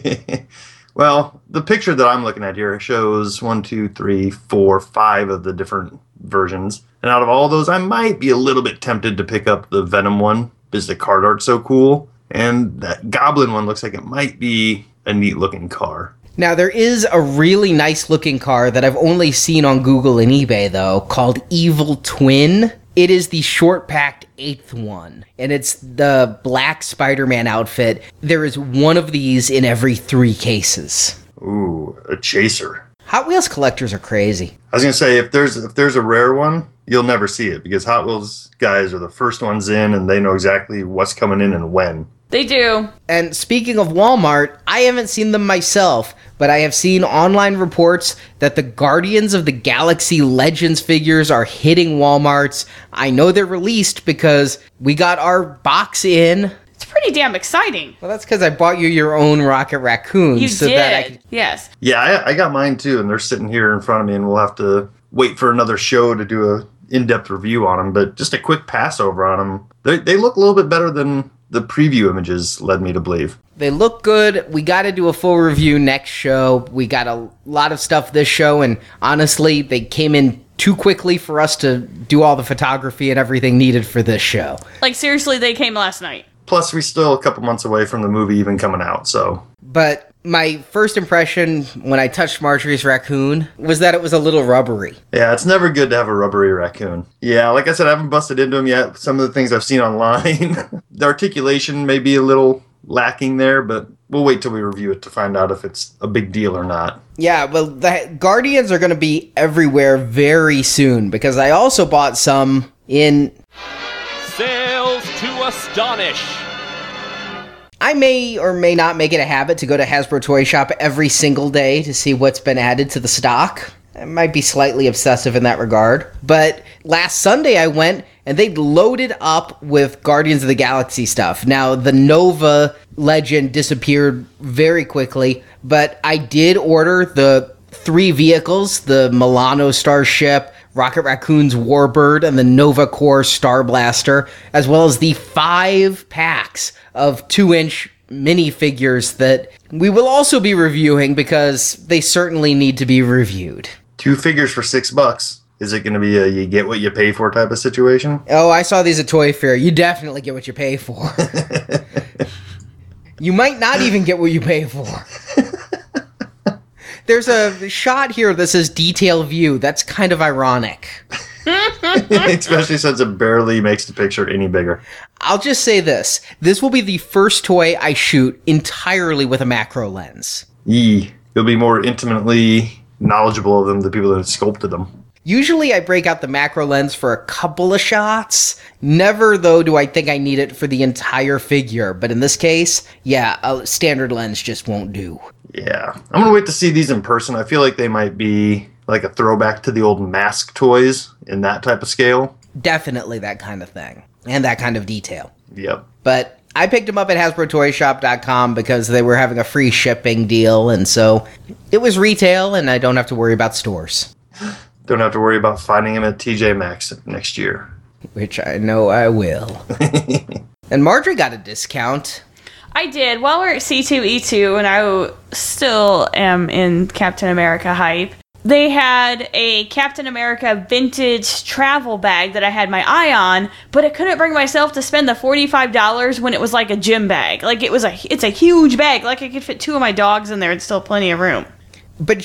Well, the picture that I'm looking at here shows 1, 2, 3, 4, 5 of the different versions. And out of all those, I might be a little bit tempted to pick up the Venom one because the card art's so cool. And that Goblin one looks like it might be a neat looking car. Now, there is a really nice looking car that I've only seen on Google and eBay, though, called Evil Twin. It is the short-packed 8th one, and it's the black Spider-Man outfit. There is one of these in every 3 cases. Ooh, a chaser. Hot Wheels collectors are crazy. I was going to say, if there's a rare one, you'll never see it, because Hot Wheels guys are the first ones in, and they know exactly what's coming in and when. They do. And speaking of Walmart, I haven't seen them myself, but I have seen online reports that the Guardians of the Galaxy Legends figures are hitting Walmarts. I know they're released because we got our box in. It's pretty damn exciting. Well, that's because I bought you your own Rocket Raccoon. You so did. That I could... Yes. Yeah, I got mine too, and they're sitting here in front of me, and we'll have to wait for another show to do a in-depth review on them, but just a quick pass over on them. They look a little bit better than the preview images led me to believe. They look good. We got to do a full review next show. We got a lot of stuff this show, and honestly, they came in too quickly for us to do all the photography and everything needed for this show. Like, seriously, they came last night. Plus, we're still a couple months away from the movie even coming out, so... But my first impression when I touched Marjorie's raccoon was that it was a little rubbery. Yeah, it's never good to have a rubbery raccoon. Yeah, like I said, I haven't busted into them yet. Some of the things I've seen online, the articulation may be a little lacking there, but we'll wait till we review it to find out if it's a big deal or not. Yeah, well, the Guardians are going to be everywhere very soon, because I also bought some in... Sales to astonish. I may or may not make it a habit to go to Hasbro Toy Shop every single day to see what's been added to the stock. I might be slightly obsessive in that regard. But last Sunday I went and they loaded up with Guardians of the Galaxy stuff. Now, the Nova Legend disappeared very quickly, but I did order the 3 vehicles, the Milano Starship, Rocket Raccoon's Warbird, and the Nova Corps Star Blaster, as well as the 5 packs of 2-inch minifigures that we will also be reviewing because they certainly need to be reviewed. 2 figures for $6. Is it going to be a you get what you pay for type of situation? Oh, I saw these at Toy Fair. You definitely get what you pay for. You might not even get what you pay for. There's a shot here that says detail view. That's kind of ironic. Especially since it barely makes the picture any bigger. I'll just say this. This will be the first toy I shoot entirely with a macro lens. You'll be more intimately knowledgeable of them, the people that have sculpted them. Usually I break out the macro lens for a couple of shots. Never, though, do I think I need it for the entire figure. But in this case, yeah, a standard lens just won't do. Yeah. I'm going to wait to see these in person. I feel like they might be like a throwback to the old Mask toys in that type of scale. Definitely that kind of thing. And that kind of detail. Yep. But I picked them up at HasbroToyShop.com because they were having a free shipping deal. And so it was retail and I don't have to worry about stores. Don't have to worry about finding them at TJ Maxx next year. Which I know I will. And Marjorie got a discount. I did. While we're at C2E2, and I still am in Captain America hype, they had a Captain America vintage travel bag that I had my eye on, but I couldn't bring myself to spend the $45 when it was like a gym bag. Like, it's a huge bag. Like, I could fit 2 of my dogs in there and still plenty of room. But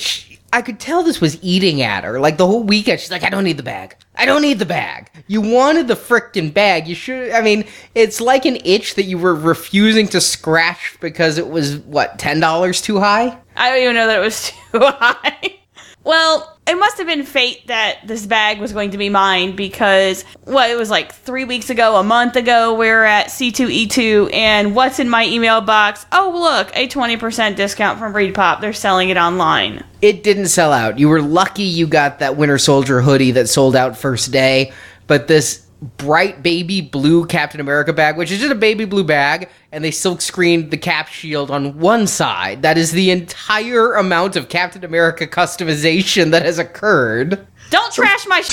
I could tell this was eating at her. Like, the whole weekend, she's like, I don't need the bag. I don't need the bag. You wanted the frickin' bag. You should, I mean, it's like an itch that you were refusing to scratch because it was, what, $10 too high? I don't even know that it was too high. Well, it must have been fate that this bag was going to be mine because, it was like 3 weeks ago, a month ago, we were at C2E2, and what's in my email box? Oh, look, a 20% discount from ReedPop. They're selling it online. It didn't sell out. You were lucky you got that Winter Soldier hoodie that sold out first day, but this bright baby blue Captain America bag, which is just a baby blue bag, and they silk screened the cap shield on one side. That is the entire amount of Captain America customization that has occurred. Don't trash my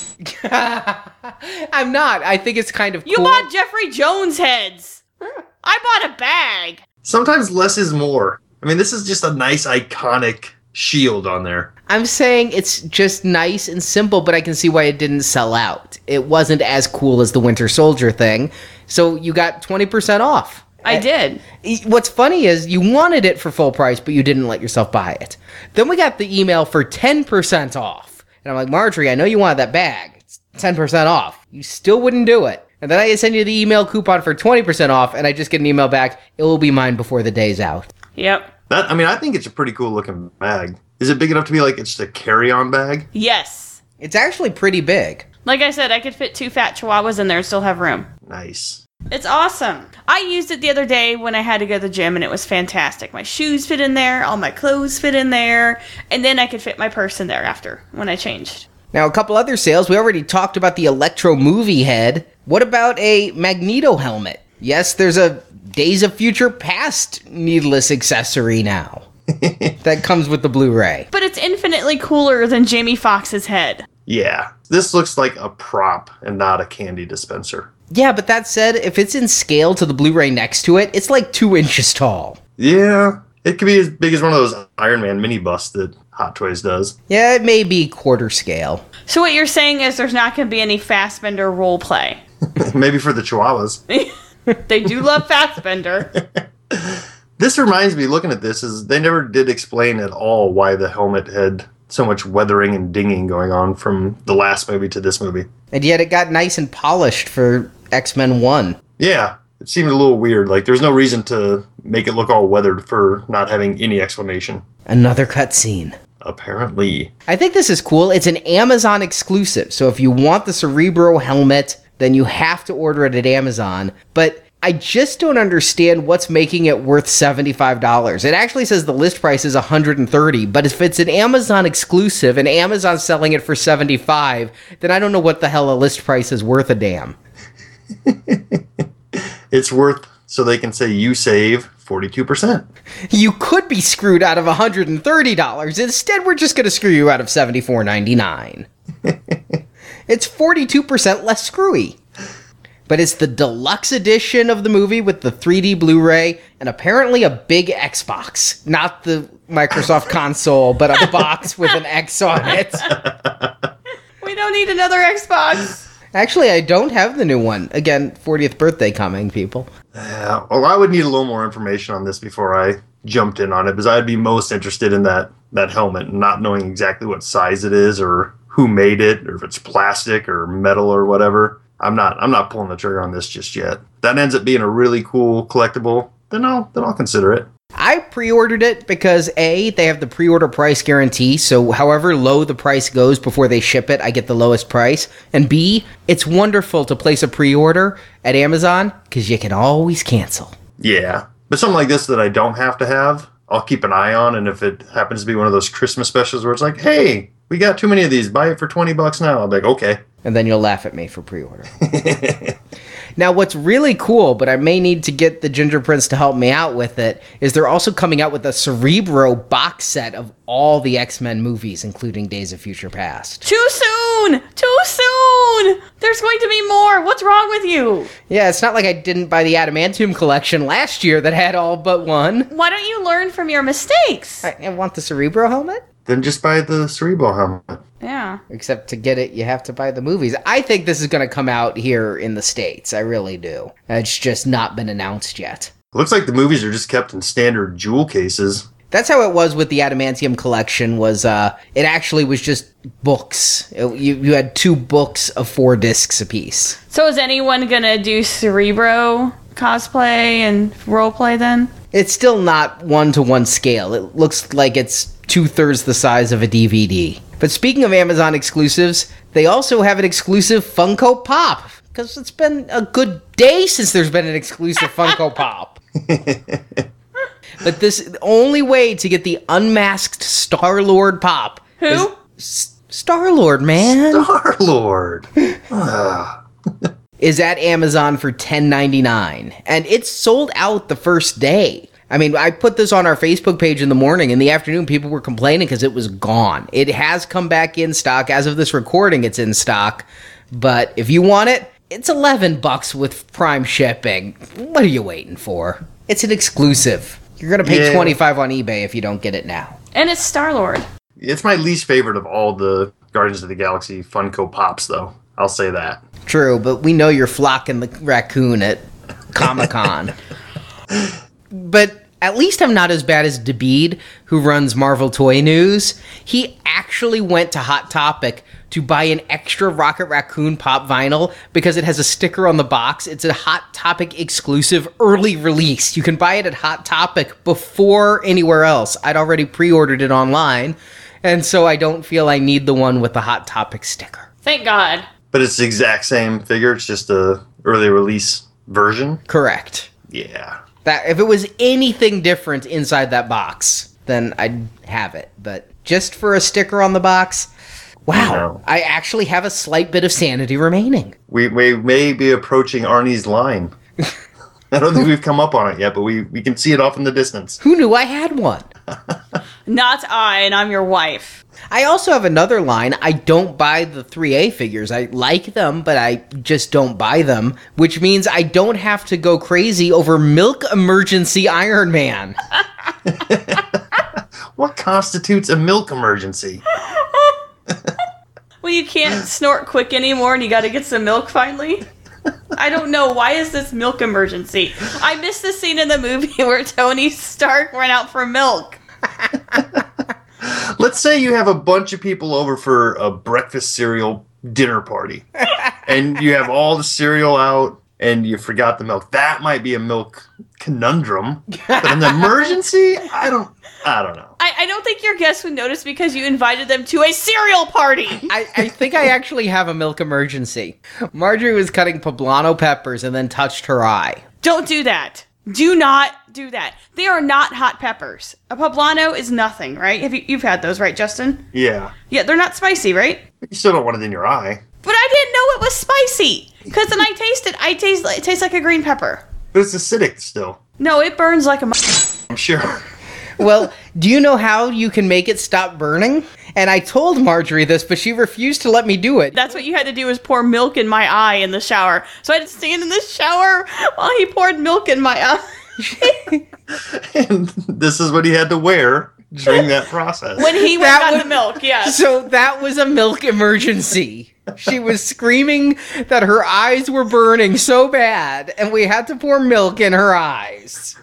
I'm not. I think it's kind of cool. You bought Jeffrey Jones heads. I bought a bag. Sometimes less is more. I mean, this is just a nice, iconic shield on there. I'm saying it's just nice and simple, but I can see why it didn't sell out. It wasn't as cool as the Winter Soldier thing, so you got 20% off. I did. What's funny is you wanted it for full price, but you didn't let yourself buy it. Then we got the email for 10% off. And I'm like, Marjorie, I know you wanted that bag. It's 10% off. You still wouldn't do it. And then I send you the email coupon for 20% off, and I just get an email back, it will be mine before the day's out. Yep. I think it's a pretty cool looking bag. Is it big enough to be like it's a carry-on bag? Yes. It's actually pretty big. Like I said, I could fit 2 fat chihuahuas in there and still have room. Nice. It's awesome. I used it the other day when I had to go to the gym, and it was fantastic. My shoes fit in there, all my clothes fit in there, and then I could fit my purse in there after when I changed. Now, a couple other sales. We already talked about the Electro movie head. What about a Magneto helmet? Yes, there's a Days of Future Past needless accessory now. That comes with the Blu-ray. But it's infinitely cooler than Jamie Foxx's head. Yeah. This looks like a prop and not a candy dispenser. Yeah, but that said, if it's in scale to the Blu-ray next to it, it's like 2 inches tall. Yeah. It could be as big as one of those Iron Man mini busts that Hot Toys does. Yeah, it may be quarter scale. So what you're saying is there's not going to be any Fassbender role play. Maybe for the Chihuahuas. They do love Fassbender. This reminds me, looking at this, is they never did explain at all why the helmet had so much weathering and dinging going on from the last movie to this movie. And yet it got nice and polished for X-Men 1. Yeah, it seemed a little weird. Like, there's no reason to make it look all weathered for not having any explanation. Another cutscene. Apparently. I think this is cool. It's an Amazon exclusive, so if you want the Cerebro helmet, then you have to order it at Amazon. But I just don't understand what's making it worth $75. It actually says the list price is $130, but if it's an Amazon exclusive and Amazon's selling it for $75, then I don't know what the hell a list price is worth a damn. It's worth so they can say you save 42%. You could be screwed out of $130. Instead, we're just going to screw you out of $74.99. It's 42% less screwy. But it's the deluxe edition of the movie with the 3D Blu-ray and apparently a big Xbox. Not the Microsoft console, but a box with an X on it. We don't need another Xbox. Actually, I don't have the new one. Again, 40th birthday coming, people. Yeah, well, I would need a little more information on this before I jumped in on it, because I'd be most interested in that helmet, not knowing exactly what size it is or who made it, or if it's plastic or metal or whatever. I'm not pulling the trigger on this just yet. That ends up being a really cool collectible, then I'll consider it. I pre-ordered it because A, they have the pre-order price guarantee, so however low the price goes before they ship it, I get the lowest price. And B, it's wonderful to place a pre-order at Amazon because you can always cancel. Yeah, but something like this that I don't have to have, I'll keep an eye on, and if it happens to be one of those Christmas specials where it's like, hey, we got too many of these, buy it for $20 now, I'll be like, okay. And then you'll laugh at me for pre-order. Now, what's really cool, but I may need to get the Ginger Prince to help me out with it, is they're also coming out with a Cerebro box set of all the X-Men movies, including Days of Future Past. Too soon! Too soon! There's going to be more! What's wrong with you? Yeah, it's not like I didn't buy the Adamantium collection last year that had all but one. Why don't you learn from your mistakes? I want the Cerebro helmet? Then just buy the Cerebro helmet. Yeah. Except to get it, you have to buy the movies. I think this is going to come out here in the States. I really do. It's just not been announced yet. Looks like the movies are just kept in standard jewel cases. That's how it was with the Adamantium collection. Was it actually was just books? You had 2 books of 4 discs apiece. So is anyone gonna do Cerebro cosplay and roleplay then? It's still not 1-to-1 scale. It looks like it's 2/3 the size of a DVD. But speaking of Amazon exclusives, they also have an exclusive Funko Pop. Because it's been a good day since there's been an exclusive Funko Pop. But the only way to get the unmasked Star-Lord Pop. Who? Star-Lord, man. Star-Lord. Is at Amazon for $10.99. And it's sold out the first day. I mean, I put this on our Facebook page in the morning. In the afternoon, people were complaining because it was gone. It has come back in stock. As of this recording, it's in stock. But if you want it, it's $11 with Prime shipping. What are you waiting for? It's an exclusive. You're going to pay $25 on eBay if you don't get it now. And it's Star-Lord. It's my least favorite of all the Guardians of the Galaxy Funko Pops, though. I'll say that. True, but we know you're flocking the raccoon at Comic-Con. But at least I'm not as bad as Dabeed, who runs Marvel Toy News. He actually went to Hot Topic to buy an extra Rocket Raccoon Pop vinyl because it has a sticker on the box. It's a Hot Topic exclusive early release. You can buy it at Hot Topic before anywhere else. I'd already pre-ordered it online, and so I don't feel I need the one with the Hot Topic sticker. Thank God. But it's the exact same figure. It's just a early release version. Correct. Yeah. That if it was anything different inside that box, then I'd have it. But just for a sticker on the box, wow, No. I actually have a slight bit of sanity remaining. We may be approaching Arnie's line. I don't think we've come up on it yet, but we can see it off in the distance. Who knew I had one? Not I, and I'm your wife. I also have another line. I don't buy the 3A figures. I like them, but I just don't buy them, which means I don't have to go crazy over Milk Emergency Iron Man. What constitutes a milk emergency? Well, you can't snort quick anymore, and you gotta get some milk finally. I don't know. Why is this milk emergency? I missed the scene in the movie where Tony Stark ran out for milk. Let's say you have a bunch of people over for a breakfast cereal dinner party, and you have all the cereal out, and you forgot the milk. That might be a milk conundrum, but an emergency? I don't know. I don't think your guests would notice because you invited them to a cereal party. I think I actually have a milk emergency. Marjorie was cutting poblano peppers and then touched her eye. Don't do that. Do not do that. They are not hot peppers. A poblano is nothing, right? You've had those, right, Justin? Yeah. Yeah, they're not spicy, right? You still don't want it in your eye. But I didn't know it was spicy. Because then it tastes like a green pepper. But it's acidic still. No, it burns like a I'm sure. Well, do you know how you can make it stop burning? And I told Marjorie this, but she refused to let me do it. That's what you had to do, was pour milk in my eye in the shower. So I had to stand in the shower while he poured milk in my eye. And this is what he had to wear during that process. When he went and got the milk, yes. So that was a milk emergency. She was screaming that her eyes were burning so bad, and we had to pour milk in her eyes.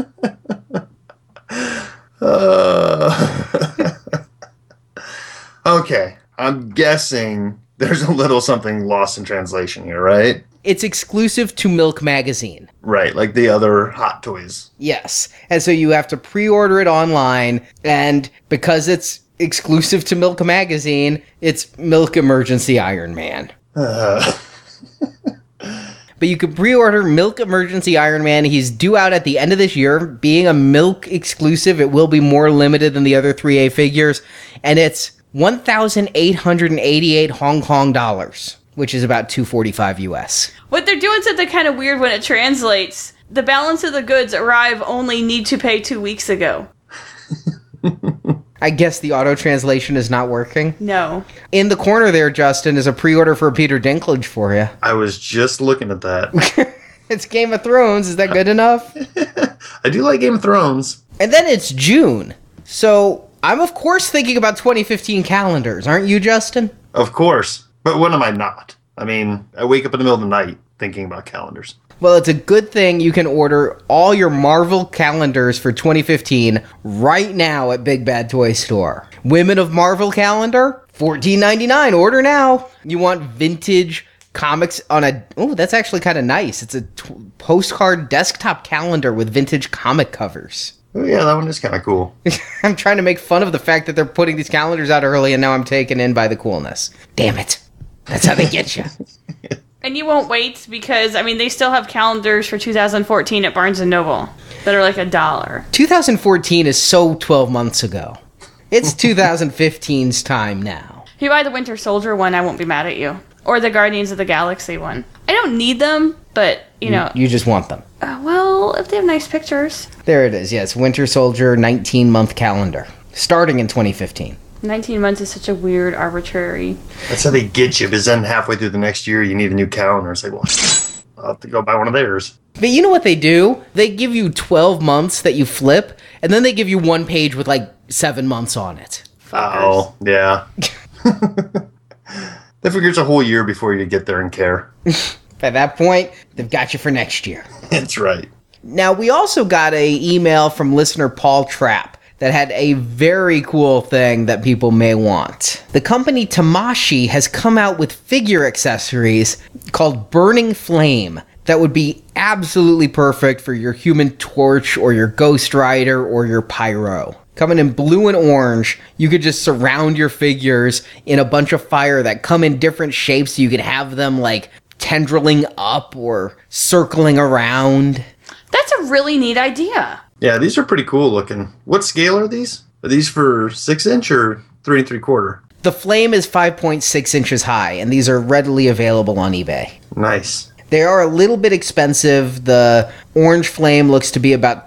Okay, I'm guessing there's a little something lost in translation here, right? It's exclusive to Milk Magazine. Right, like the other Hot Toys. Yes. And so you have to pre-order it online, and because it's exclusive to Milk Magazine, it's Milk Emergency Iron Man. But you can pre-order Milk Emergency Iron Man. He's due out at the end of this year. Being a Milk exclusive, it will be more limited than the other 3A figures. And it's 1,888 Hong Kong dollars, which is about $245 US. What they're doing something kind of weird when it translates. The balance of the goods arrive only need to pay 2 weeks ago. I guess the auto translation is not working. No. In the corner there, Justin, is a pre-order for Peter Dinklage for you. I was just looking at that. It's Game of Thrones. Is that good enough? I do like Game of Thrones. And then it's June. So I'm, of course, thinking about 2015 calendars. Aren't you, Justin? Of course. But when am I not? I mean, I wake up in the middle of the night thinking about calendars. Well, it's a good thing you can order all your Marvel calendars for 2015 right now at Big Bad Toy Store. Women of Marvel calendar, $14.99. Order now. You want vintage comics on a... Oh, that's actually kind of nice. It's a postcard desktop calendar with vintage comic covers. Oh, yeah, that one is kind of cool. I'm trying to make fun of the fact that they're putting these calendars out early, and now I'm taken in by the coolness. Damn it. That's how they get you. And you won't wait because, I mean, they still have calendars for 2014 at Barnes & Noble that are like $1. 2014 is so 12 months ago. It's 2015's time now. If you buy the Winter Soldier one, I won't be mad at you. Or the Guardians of the Galaxy one. I don't need them, but, you know. You just want them. Well, if they have nice pictures. There it is, yes. Winter Soldier 19-month calendar. Starting in 2015. 19 months is such a weird, arbitrary... That's how they get you, because then halfway through the next year, you need a new calendar. It's like, well, I'll have to go buy one of theirs. But you know what they do? They give you 12 months that you flip, and then they give you one page with, like, 7 months on it. Oh, yeah. They figure it's a whole year before you get there and care. By that point, they've got you for next year. That's right. Now, we also got an email from listener Paul Trapp that had a very cool thing that people may want. The company Tamashi has come out with figure accessories called Burning Flame that would be absolutely perfect for your Human Torch or your Ghost Rider or your Pyro. Coming in blue and orange, you could just surround your figures in a bunch of fire that come in different shapes so you could have them like tendriling up or circling around. That's a really neat idea. Yeah, these are pretty cool looking. What scale are these? Are these for 6-inch or 3 3/4? The flame is 5.6 inches high, and these are readily available on eBay. Nice. They are a little bit expensive. The orange flame looks to be about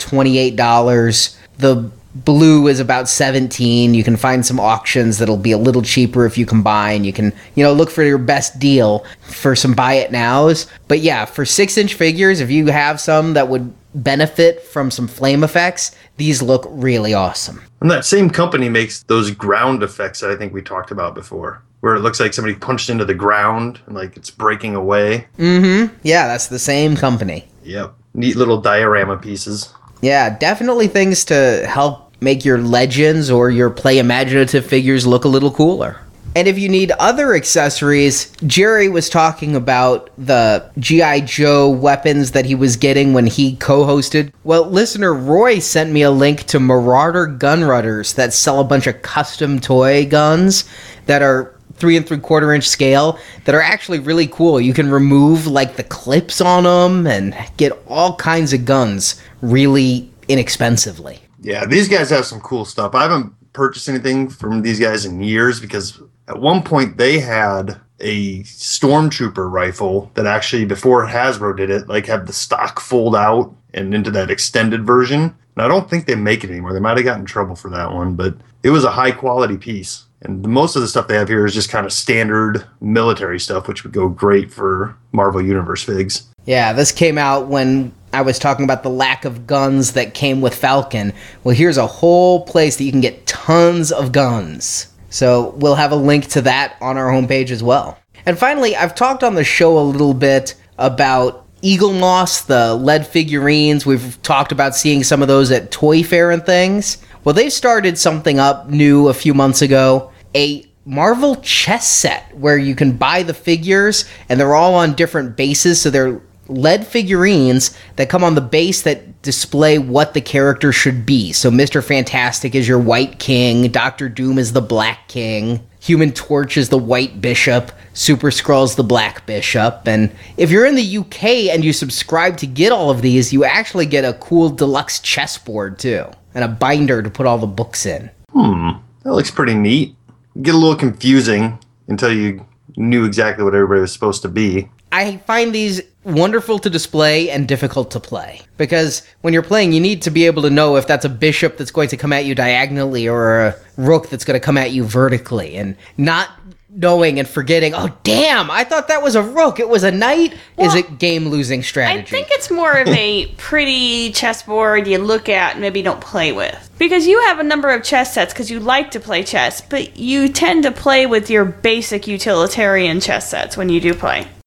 $28. The blue is about $17. You can find some auctions that'll be a little cheaper if you combine. You can, look for your best deal for some buy it nows. But yeah, for 6-inch figures, if you have some that would benefit from some flame effects, these look really awesome. And that same company makes those ground effects that I think we talked about before, where it looks like somebody punched into the ground and like it's breaking away. Mm-hmm. Yeah, that's the same company. Yep. Neat little diorama pieces. Yeah, definitely things to help make your legends or your play imaginative figures look a little cooler. And if you need other accessories, Jerry was talking about the G.I. Joe weapons that he was getting when he co-hosted. Well, listener Roy sent me a link to Marauder Gun Runners that sell a bunch of custom toy guns that are 3 3/4 inch scale that are actually really cool. You can remove like the clips on them and get all kinds of guns really inexpensively. Yeah, these guys have some cool stuff. I haven't purchased anything from these guys in years because at one point they had a Stormtrooper rifle that actually, before Hasbro did it, like had the stock fold out and into that extended version. And I don't think they make it anymore. They might have gotten in trouble for that one, but it was a high quality piece. And most of the stuff they have here is just kind of standard military stuff, which would go great for Marvel Universe figs. Yeah, this came out when I was talking about the lack of guns that came with Falcon. Well, here's a whole place that you can get tons of guns. So we'll have a link to that on our homepage as well. And finally, I've talked on the show a little bit about Eagle Moss, the lead figurines. We've talked about seeing some of those at Toy Fair and things. Well, they started something up new a few months ago, a Marvel chess set where you can buy the figures and they're all on different bases, so they're lead figurines that come on the base that display what the character should be. So Mr. Fantastic is your white king, Dr. Doom is the black king, Human Torch is the white bishop, Super Skrull's the black bishop, and if you're in the UK and you subscribe to get all of these, you actually get a cool deluxe chessboard too, and a binder to put all the books in. That looks pretty neat. Get a little confusing until you knew exactly what everybody was supposed to be. I find these wonderful to display and difficult to play. Because when you're playing, you need to be able to know if that's a bishop that's going to come at you diagonally or a rook that's going to come at you vertically. And not knowing and forgetting, oh, damn, I thought that was a rook. It was a knight, is a game-losing strategy. I think it's more of a pretty chessboard you look at and maybe don't play with. Because you have a number of chess sets because you like to play chess, but you tend to play with your basic utilitarian chess sets when you do play.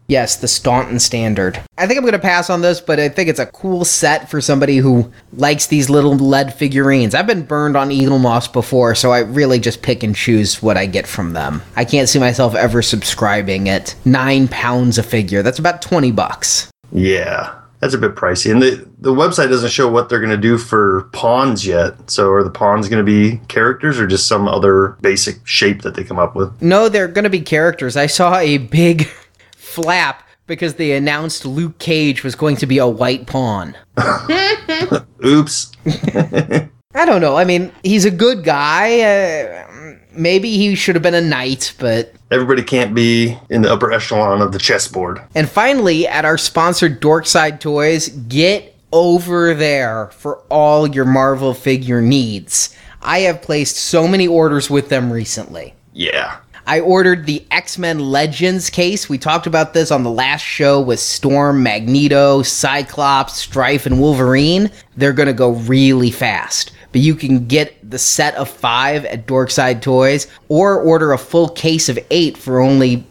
Yes, the Staunton Standard. I think I'm going to pass on this, but I think it's a cool set for somebody who likes these little lead figurines. I've been burned on Eaglemoss before, so I really just pick and choose what I get from them. I can't see myself ever subscribing at £9 a figure. That's about $20. Yeah, that's a bit pricey. And the website doesn't show what they're going to do for pawns yet. So are the pawns going to be characters or just some other basic shape that they come up with? No, they're going to be characters. I saw a big flap because they announced Luke Cage was going to be a white pawn. Oops. I don't know. I mean, he's a good guy. Maybe he should have been a knight, but... Everybody can't be in the upper echelon of the chessboard. And finally, at our sponsor, Dorkside Toys, get over there for all your Marvel figure needs. I have placed so many orders with them recently. Yeah. I ordered the X-Men Legends case. We talked about this on the last show with Storm, Magneto, Cyclops, Strife, and Wolverine. They're going to go really fast. But you can get the set of 5 at Dorkside Toys or order a full case of 8 for only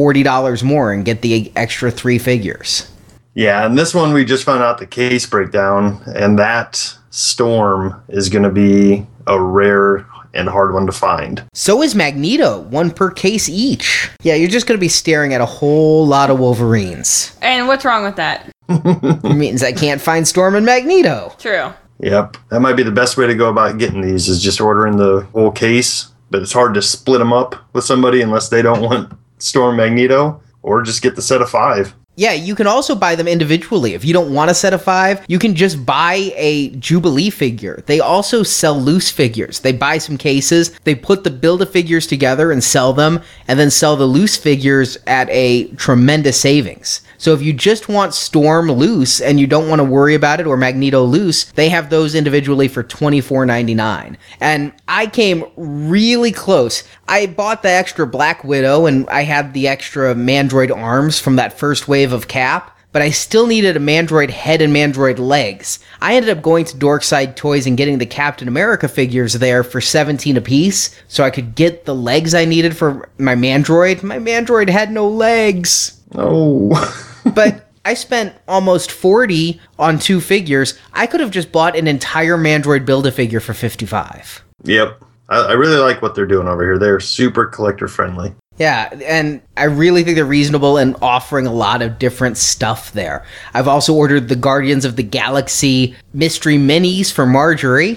$40 more and get the extra 3 figures. Yeah, and this one we just found out the case breakdown, and that Storm is going to be a rare and hard one to find. So is Magneto, 1 per case each. Yeah, you're just going to be staring at a whole lot of Wolverines. And what's wrong with that? It means I can't find Storm and Magneto. True. Yep, that might be the best way to go about getting these is just ordering the whole case, but it's hard to split them up with somebody unless they don't want Storm Magneto, or just get the set of 5. Yeah, you can also buy them individually. If you don't want a set of 5, you can just buy a Jubilee figure. They also sell loose figures. They buy some cases, they put the Build-A-Figures together and sell them, and then sell the loose figures at a tremendous savings. So if you just want Storm loose and you don't want to worry about it, or Magneto loose, they have those individually for $24.99. And I came really close. I bought the extra Black Widow, and I had the extra Mandroid arms from that first wave of Cap, but I still needed a Mandroid head and Mandroid legs. I ended up going to Dorkside Toys and getting the Captain America figures there for $17 a piece, so I could get the legs I needed for my Mandroid. My Mandroid had no legs. Oh. But I spent almost $40 on 2 figures. I could have just bought an entire Mandroid Build-A-Figure for $55. Yep. I really like what they're doing over here. They're super collector friendly. Yeah, and I really think they're reasonable and offering a lot of different stuff there. I've also ordered the Guardians of the Galaxy Mystery Minis for Marjorie.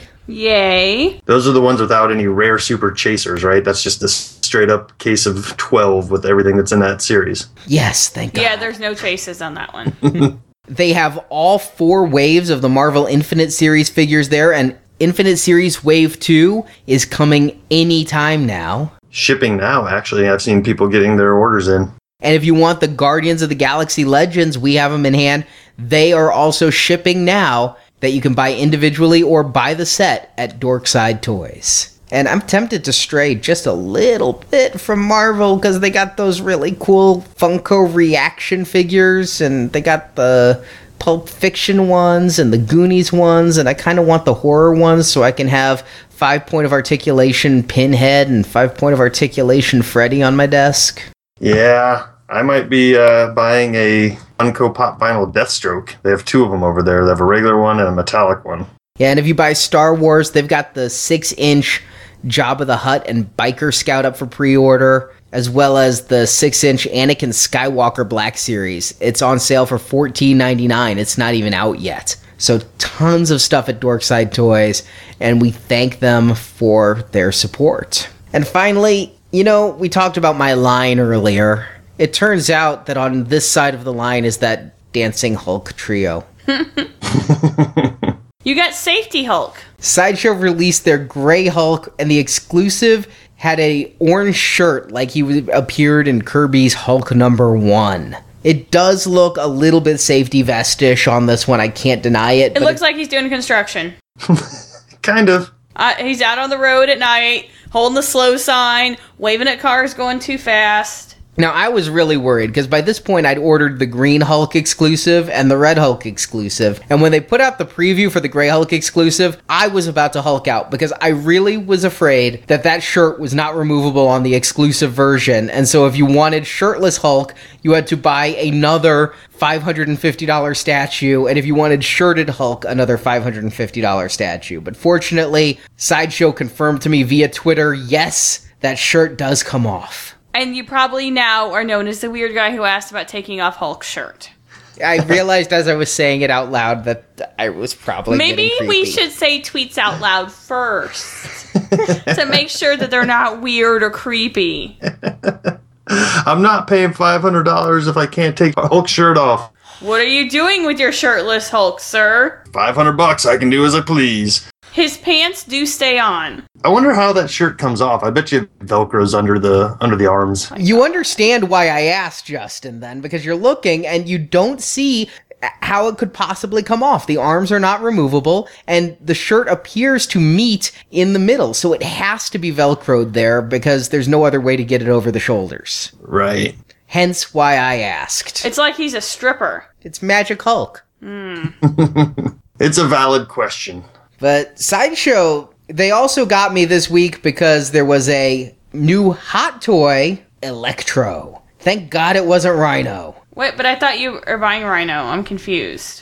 Yay. Those are the ones without any rare super chasers, right? That's just a straight up case of 12 with everything that's in that series. Yes, thank God. Yeah, there's no chases on that one. They have all 4 waves of the Marvel Infinite Series figures there, and Infinite Series Wave 2 is coming anytime now. Shipping now, actually. I've seen people getting their orders in. And if you want the Guardians of the Galaxy Legends, we have them in hand. They are also shipping now, that you can buy individually or buy the set at Dorkside Toys. And I'm tempted to stray just a little bit from Marvel because they got those really cool Funko reaction figures, and they got the Pulp Fiction ones and the Goonies ones, and I kind of want the horror ones so I can have 5-point of articulation Pinhead and 5-point of articulation Freddy on my desk. Yeah, I might be buying a Funko Pop Vinyl Deathstroke. They have 2 of them over there. They have a regular one and a metallic one. Yeah, and if you buy Star Wars, they've got the 6-inch Jabba the Hutt and Biker Scout up for pre-order, as well as the 6-inch Anakin Skywalker Black Series. It's on sale for $14.99. It's not even out yet. So tons of stuff at Dorkside Toys, and we thank them for their support. And finally, you know, we talked about my line earlier. It turns out that on this side of the line is that Dancing Hulk trio. You got Safety Hulk. Sideshow released their Gray Hulk, and the exclusive had a orange shirt like he appeared in Kirby's Hulk #1. It does look a little bit safety vestish on this one, I can't deny it. It looks like he's doing construction. Kind of. He's out on the road at night, holding the slow sign, waving at cars going too fast. Now, I was really worried because by this point I'd ordered the Green Hulk exclusive and the Red Hulk exclusive. And when they put out the preview for the Gray Hulk exclusive, I was about to Hulk out because I really was afraid that that shirt was not removable on the exclusive version. And so if you wanted shirtless Hulk, you had to buy another $550 statue. And if you wanted shirted Hulk, another $550 statue. But fortunately, Sideshow confirmed to me via Twitter, yes, that shirt does come off. And you probably now are known as the weird guy who asked about taking off Hulk's shirt. I realized as I was saying it out loud that I was probably Maybe getting we creepy. should say tweets out loud first to make sure that they're not weird or creepy. I'm not paying $500 if I can't take my Hulk shirt off. What are you doing with your shirtless Hulk, sir? $500, I can do as I please. His pants do stay on. I wonder how that shirt comes off. I bet you it Velcro's under the arms. You understand why I asked, Justin, then, because you're looking and you don't see how it could possibly come off. The arms are not removable, and the shirt appears to meet in the middle, so it has to be Velcroed there because there's no other way to get it over the shoulders. Right. Hence why I asked. It's like he's a stripper. It's Magic Hulk. It's a valid question. But Sideshow, they also got me this week because there was a new hot toy, Electro. Thank God it wasn't Rhino. Wait, but I thought you were buying Rhino. I'm confused.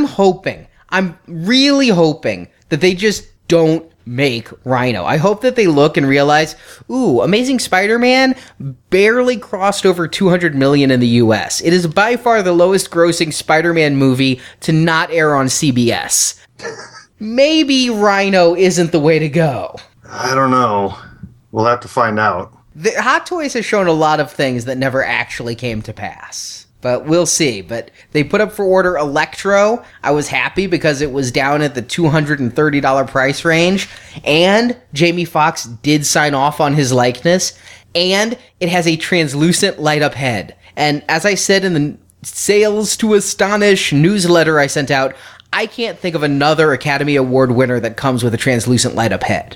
I'm really hoping that they just don't make Rhino. I hope that they look and realize, ooh, Amazing Spider-Man barely crossed over 200 million in the US. It is by far the lowest grossing Spider-Man movie to not air on CBS. Maybe Rhino isn't the way to go. I don't know. We'll have to find out. The Hot Toys has shown a lot of things that never actually came to pass. But we'll see. But they put up for order Electro. I was happy because it was down at the $230 price range. And Jamie Foxx did sign off on his likeness. And it has a translucent light-up head. And as I said in the Sales to Astonish newsletter I sent out, I can't think of another Academy Award winner that comes with a translucent light-up head.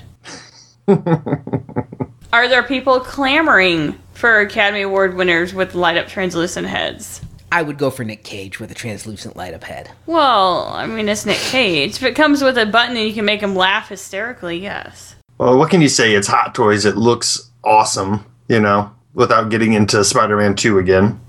Are there people clamoring for Academy Award winners with light-up translucent heads? I would go for Nick Cage with a translucent light-up head. Well, I mean, it's Nick Cage. If it comes with a button and you can make him laugh hysterically, yes. Well, what can you say? It's Hot Toys. It looks awesome, without getting into Spider-Man 2 again.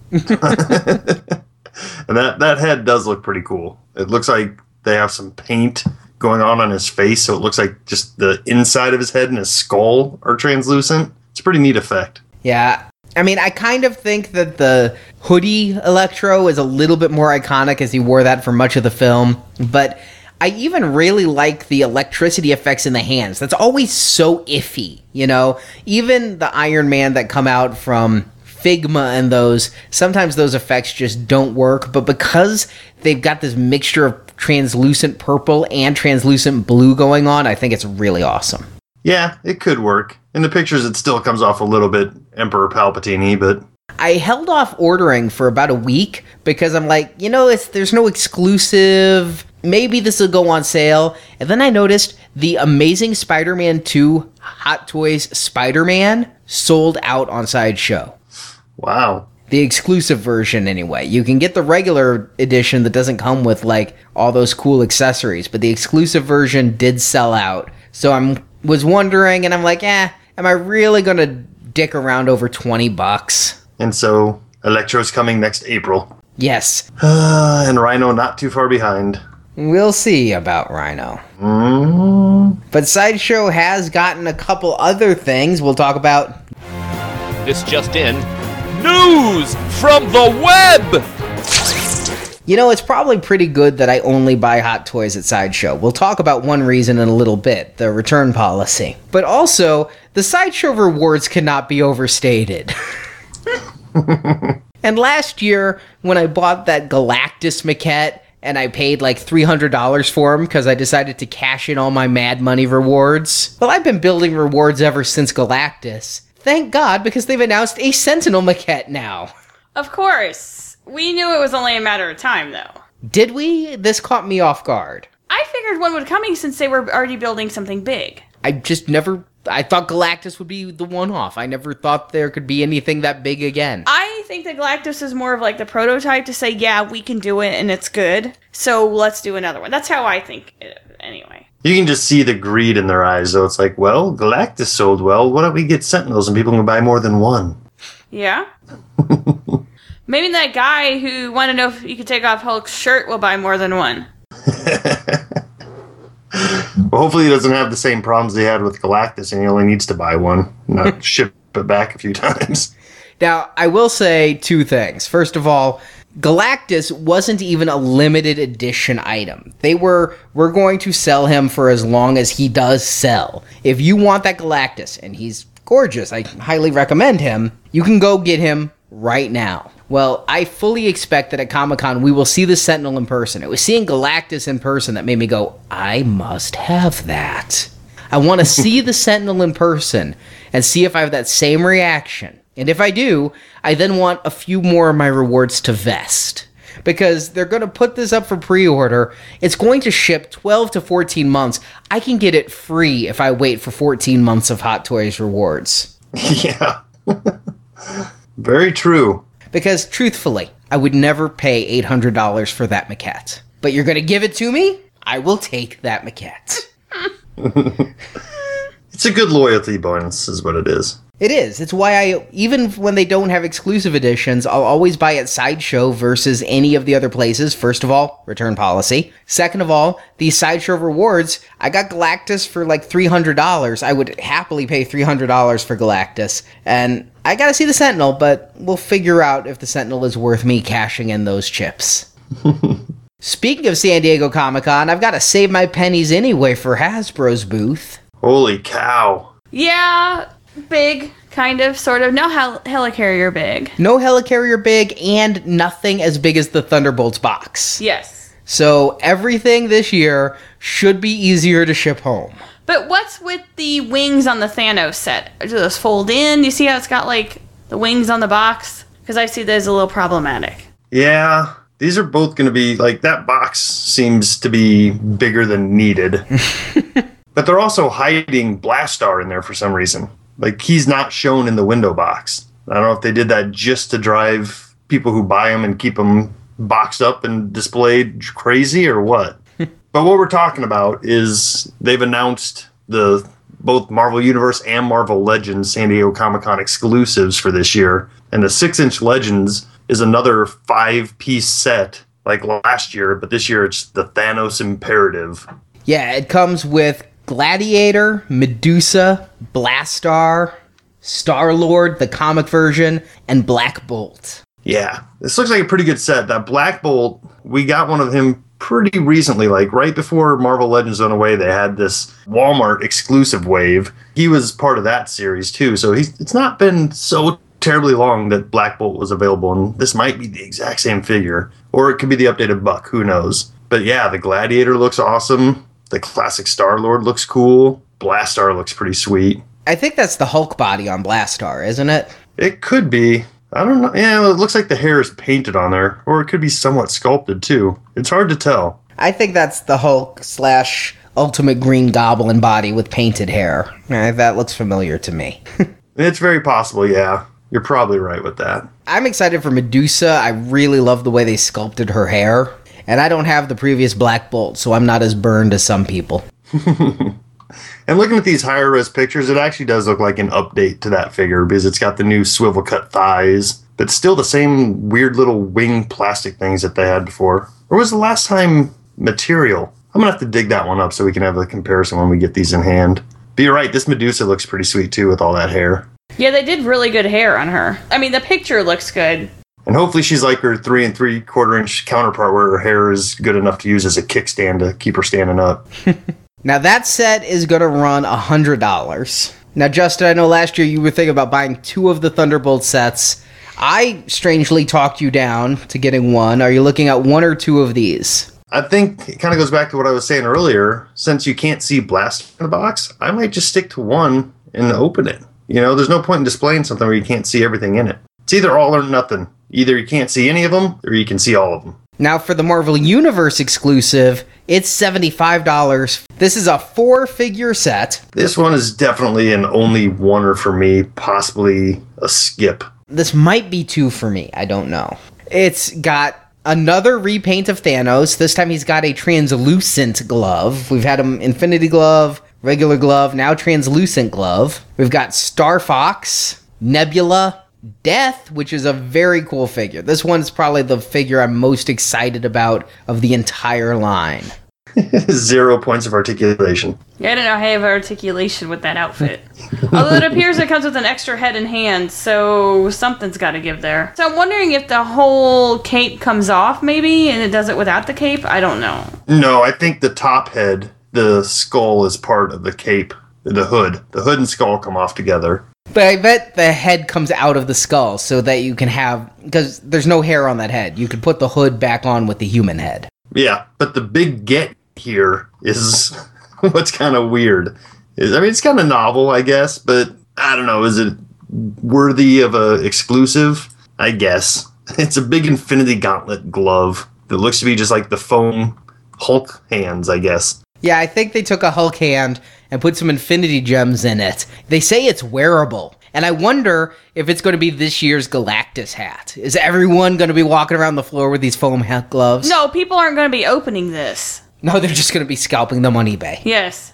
And that head does look pretty cool. It looks like they have some paint going on his face, so it looks like just the inside of his head and his skull are translucent. It's a pretty neat effect. Yeah. I mean, I kind of think that the hoodie Electro is a little bit more iconic as he wore that for much of the film, but I even really like the electricity effects in the hands. That's always so iffy, Even the Iron Man that come out from Figma and sometimes those effects just don't work, but because they've got this mixture of translucent purple and translucent blue going on, I think it's really awesome. Yeah, it could work. In the pictures, it still comes off a little bit Emperor Palpatine-y, but I held off ordering for about a week because I'm like, there's no exclusive. Maybe this will go on sale. And then I noticed the Amazing Spider-Man 2 Hot Toys Spider-Man sold out on Sideshow. Wow. The exclusive version, anyway. You can get the regular edition that doesn't come with, all those cool accessories, but the exclusive version did sell out. So I was wondering, and I'm like, am I really going to dick around over $20? And so, Electro's coming next April. Yes. And Rhino not too far behind. We'll see about Rhino. But Sideshow has gotten a couple other things we'll talk about. This just in. News from the web! It's probably pretty good that I only buy Hot Toys at Sideshow. We'll talk about one reason in a little bit, the return policy. But also, the Sideshow rewards cannot be overstated. And last year, when I bought that Galactus maquette, and I paid $300 for him because I decided to cash in all my Mad Money rewards. Well, I've been building rewards ever since Galactus. Thank God, because they've announced a Sentinel maquette now. Of course. We knew it was only a matter of time, though. Did we? This caught me off guard. I figured one would coming since they were already building something big. I just never I thought Galactus would be the one-off. I never thought there could be anything that big again. I think that Galactus is more of like the prototype to say, yeah, we can do it and it's good. So let's do another one. That's how I think it, anyway. You can just see the greed in their eyes, though. It's like, well, Galactus sold well. Why don't we get Sentinels and people can buy more than one? Yeah. Maybe that guy who wanted to know if you could take off Hulk's shirt will buy more than one. Well, hopefully he doesn't have the same problems he had with Galactus and he only needs to buy one, not ship it back a few times. Now, I will say two things. First of all, Galactus wasn't even a limited edition item. We're going to sell him for as long as he does sell. If you want that Galactus, and he's gorgeous, I highly recommend him, you can go get him right now. Well, I fully expect that at Comic-Con we will see the Sentinel in person. It was seeing Galactus in person that made me go, I must have that. I want to see the Sentinel in person and see if I have that same reaction. And if I do, I then want a few more of my rewards to vest. Because they're going to put this up for pre-order. It's going to ship 12 to 14 months. I can get it free if I wait for 14 months of Hot Toys rewards. Yeah. Very true. Because, truthfully, I would never pay $800 for that maquette. But you're going to give it to me? I will take that maquette. It's a good loyalty bonus, is what it is. It is. It's why even when they don't have exclusive editions, I'll always buy at Sideshow versus any of the other places. First of all, return policy. Second of all, these Sideshow rewards, I got Galactus for like $300. I would happily pay $300 for Galactus. And I gotta see the Sentinel, but we'll figure out if the Sentinel is worth me cashing in those chips. Speaking of San Diego Comic-Con, I've got to save my pennies anyway for Hasbro's booth. Holy cow. Yeah, big, kind of, sort of. No helicarrier big. No helicarrier big, and nothing as big as the Thunderbolts box. Yes. So everything this year should be easier to ship home. But what's with the wings on the Thanos set? Do those fold in? You see how it's got, like, the wings on the box? Because I see that as a little problematic. Yeah, these are both going to be, like, that box seems to be bigger than needed. But they're also hiding Blastar in there for some reason. Like, he's not shown in the window box. I don't know if they did that just to drive people who buy them and keep them boxed up and displayed crazy or what. But what we're talking about is they've announced both Marvel Universe and Marvel Legends San Diego Comic-Con exclusives for this year. And the 6-inch Legends is another 5-piece set like last year, but this year it's the Thanos Imperative. Yeah, it comes with Gladiator, Medusa, Blastar, Star-Lord, the comic version, and Black Bolt. Yeah, this looks like a pretty good set. That Black Bolt, we got one of him pretty recently, like right before Marvel Legends went away. They had this Walmart exclusive wave. He was part of that series too, so it's not been so terribly long that Black Bolt was available, and this might be the exact same figure, or it could be the updated Buck, who knows. But yeah, the Gladiator looks awesome. The classic Star-Lord looks cool. Blastar looks pretty sweet. I think that's the Hulk body on Blastar, isn't it? It could be. I don't know. Yeah, it looks like the hair is painted on there. Or it could be somewhat sculpted, too. It's hard to tell. I think that's the Hulk / Ultimate Green Goblin body with painted hair. That looks familiar to me. It's very possible, yeah. You're probably right with that. I'm excited for Medusa. I really love the way they sculpted her hair. And I don't have the previous Black Bolt, so I'm not as burned as some people. And looking at these higher res pictures, it actually does look like an update to that figure because it's got the new swivel cut thighs, but still the same weird little wing plastic things that they had before. Or was the last time material? I'm going to have to dig that one up so we can have a comparison when we get these in hand. But you're right, this Medusa looks pretty sweet too with all that hair. Yeah, they did really good hair on her. I mean, the picture looks good. And hopefully she's like her 3 3/4 inch counterpart where her hair is good enough to use as a kickstand to keep her standing up. Now that set is going to run $100. Now, Justin, I know last year you were thinking about buying 2 of the Thunderbolt sets. I strangely talked you down to getting one. Are you looking at 1 or 2 of these? I think it kind of goes back to what I was saying earlier. Since you can't see Blast in the box, I might just stick to 1 and open it. You know, there's no point in displaying something where you can't see everything in it. It's either all or nothing. Either you can't see any of them, or you can see all of them. Now for the Marvel Universe exclusive, it's $75. This is a 4-figure set. This one is definitely an only oneer for me, possibly a skip. This might be 2 for me, I don't know. It's got another repaint of Thanos. This time he's got a translucent glove. We've had him Infinity Glove, regular glove, now translucent glove. We've got Star Fox, Nebula, Death, which is a very cool figure. This one's probably the figure I'm most excited about of the entire line. 0 points of articulation. Yeah, I don't know how you have articulation with that outfit. Although it appears it comes with an extra head and hand, so something's got to give there. So I'm wondering if the whole cape comes off, maybe, and it does it without the cape? I don't know. No, I think the top head, the skull, is part of the cape. The hood. The hood and skull come off together. But I bet the head comes out of the skull so that you can have... Because there's no hair on that head. You could put the hood back on with the human head. Yeah, but the big get here is what's kind of weird. It's kind of novel, I guess, but I don't know. Is it worthy of a exclusive? I guess. It's a big Infinity Gauntlet glove that looks to be just like the foam Hulk hands, I guess. Yeah, I think they took a Hulk hand and put some Infinity Gems in it. They say it's wearable. And I wonder if it's going to be this year's Galactus hat. Is everyone going to be walking around the floor with these foam hat gloves? No, people aren't going to be opening this. No, they're just going to be scalping them on eBay. Yes.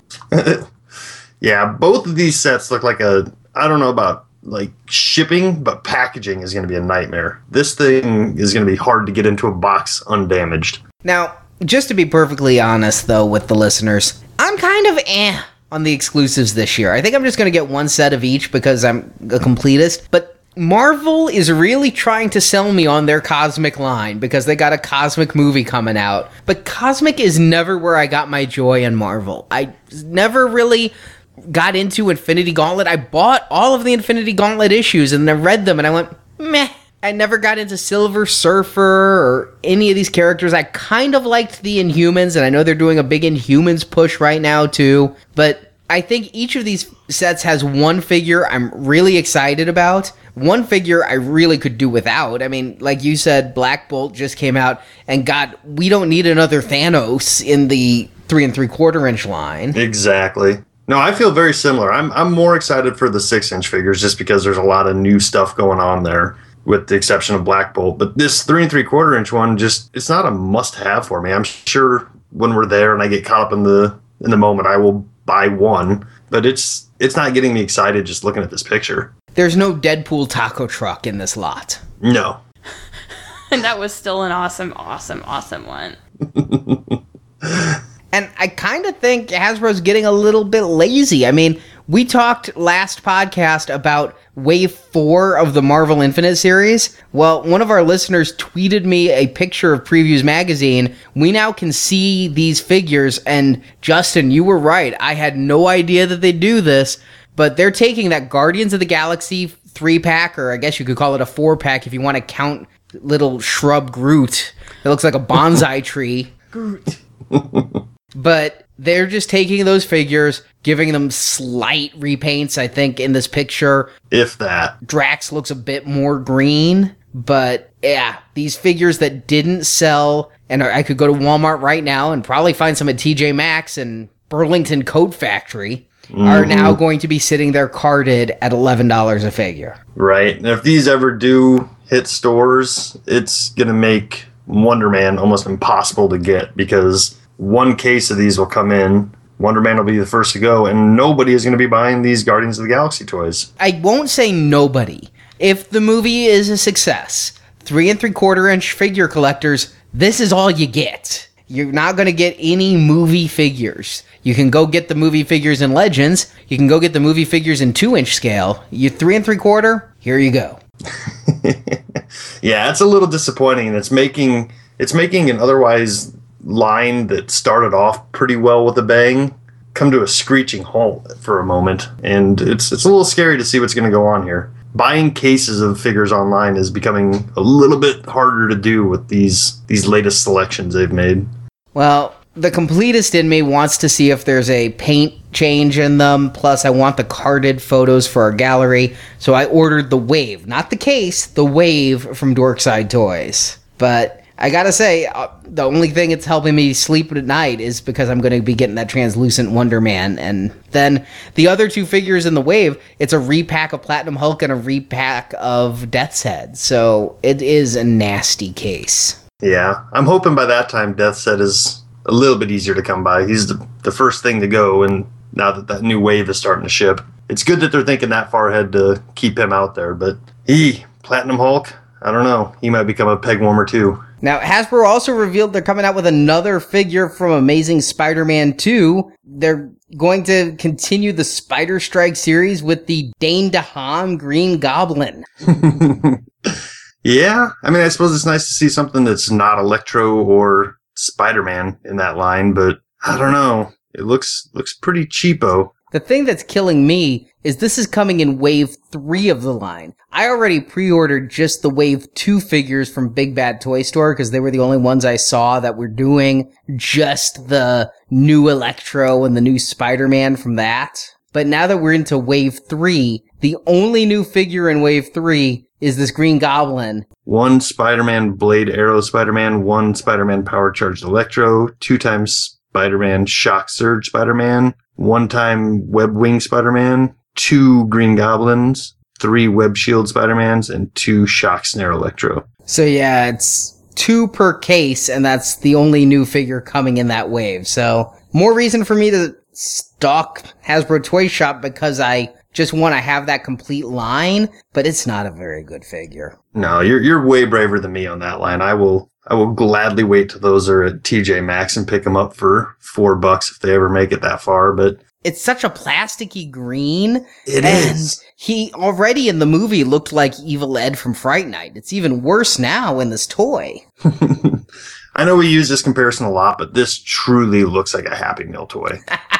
Yeah, both of these sets look like I don't know about like shipping, but packaging is going to be a nightmare. This thing is going to be hard to get into a box undamaged. Now, just to be perfectly honest, though, with the listeners, I'm kind of on the exclusives this year. I think I'm just going to get one set of each because I'm a completist. But Marvel is really trying to sell me on their Cosmic line because they got a Cosmic movie coming out. But Cosmic is never where I got my joy in Marvel. I never really got into Infinity Gauntlet. I bought all of the Infinity Gauntlet issues and then read them and I went, meh. I never got into Silver Surfer or any of these characters. I kind of liked the Inhumans, and I know they're doing a big Inhumans push right now, too. But I think each of these sets has one figure I'm really excited about. One figure I really could do without. I mean, like you said, Black Bolt just came out, and God, we don't need another Thanos in the 3 3/4 inch line. Exactly. No, I feel very similar. I'm more excited for the 6-inch figures just because there's a lot of new stuff going on there, with the exception of Black Bolt. But this 3 3/4 inch one, it's not a must-have for me. I'm sure when we're there and I get caught up in the moment, I will buy one. But it's not getting me excited just looking at this picture. There's no Deadpool taco truck in this lot. No. And that was still an awesome one. And I kind of think Hasbro's getting a little bit lazy. I mean, we talked last podcast about Wave 4 of the Marvel Infinite series. Well, one of our listeners tweeted me a picture of Previews Magazine. We now can see these figures, and Justin, you were right. I had no idea that they do this, but they're taking that Guardians of the Galaxy 3-pack, or I guess you could call it a 4-pack if you want to count little shrub Groot. It looks like a bonsai tree. Groot. But they're just taking those figures, giving them slight repaints, I think, in this picture. If that. Drax looks a bit more green, but yeah, these figures that didn't sell, and I could go to Walmart right now and probably find some at TJ Maxx and Burlington Coat Factory, are now going to be sitting there carded at $11 a figure. Right. And if these ever do hit stores, it's going to make Wonder Man almost impossible to get because one case of these will come in, Wonder Man will be the first to go, and nobody is going to be buying these Guardians of the Galaxy toys. I won't say nobody. If the movie is a success, 3 3/4 inch figure collectors, this is all you get. You're not going to get any movie figures. You can go get the movie figures in Legends. You can go get the movie figures in 2-inch scale. You 3 3/4, here you go. Yeah, it's a little disappointing, and it's making an otherwise line that started off pretty well with a bang come to a screeching halt for a moment, and it's a little scary to see what's going to go on here. Buying cases of figures online is becoming a little bit harder to do with these latest selections they've made. Well, the completist in me wants to see if there's a paint change in them, plus I want the carded photos for our gallery, so I ordered the Wave, not the case, the Wave from Dorkside Toys. But I gotta say, the only thing that's helping me sleep at night is because I'm going to be getting that translucent Wonder Man. And then the other two figures in the wave, it's a repack of Platinum Hulk and a repack of Death's Head. So it is a nasty case. Yeah, I'm hoping by that time Death's Head is a little bit easier to come by. He's the first thing to go, and now that new wave is starting to ship. It's good that they're thinking that far ahead to keep him out there, but Platinum Hulk, I don't know. He might become a peg warmer too. Now, Hasbro also revealed they're coming out with another figure from Amazing Spider-Man 2. They're going to continue the Spider Strike series with the Dane DeHaan Green Goblin. Yeah, I mean, I suppose it's nice to see something that's not Electro or Spider-Man in that line, but I don't know. It looks pretty cheapo. The thing that's killing me is this is coming in Wave 3 of the line. I already pre-ordered just the Wave 2 figures from Big Bad Toy Store because they were the only ones I saw that were doing just the new Electro and the new Spider-Man from that. But now that we're into Wave 3, the only new figure in Wave 3 is this Green Goblin. One Spider-Man Blade Arrow Spider-Man, one Spider-Man Power Charged Electro, 2 times Spider-Man Shock Surge Spider-Man, 1 time Web Wing Spider-Man, 2 Green Goblins, 3 Web Shield Spider-Mans, and 2 Shock Snare Electro. So yeah, it's 2 per case, and that's the only new figure coming in that wave. So more reason for me to stock Hasbro Toy Shop because I just want to have that complete line, but it's not a very good figure. No, you're way braver than me on that line. I will gladly wait till those are at TJ Maxx and pick them up for $4 if they ever make it that far, but it's such a plasticky green. It is. He already in the movie looked like Evil Ed from Fright Night. It's even worse now in this toy. I know we use this comparison a lot, but this truly looks like a Happy Meal toy.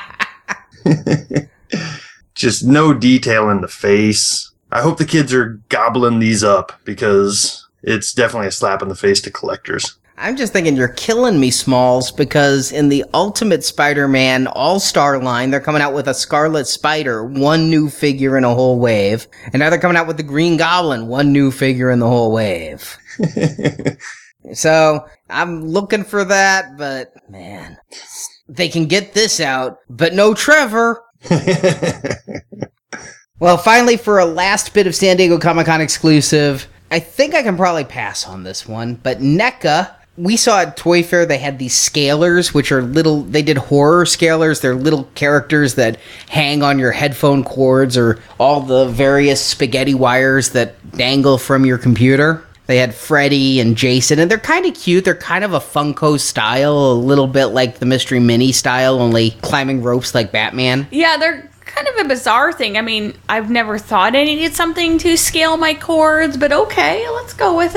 Just no detail in the face. I hope the kids are gobbling these up because it's definitely a slap in the face to collectors. I'm just thinking you're killing me, Smalls, because in the Ultimate Spider-Man All-Star line, they're coming out with a Scarlet Spider, 1 new figure in a whole wave. And now they're coming out with the Green Goblin, 1 new figure in the whole wave. So, I'm looking for that, but, man, they can get this out, but no Trevor. Well, finally, for a last bit of San Diego Comic-Con exclusive, I think I can probably pass on this one, but NECA, we saw at Toy Fair they had these scalers, which are they did horror scalers. They're little characters that hang on your headphone cords or all the various spaghetti wires that dangle from your computer. They had Freddy and Jason, and they're kind of cute. They're kind of a Funko style, a little bit like the Mystery Mini style, only climbing ropes like Batman. Yeah, they're kind of a bizarre thing. I mean, I've never thought I needed something to scale my cords, but okay, let's go with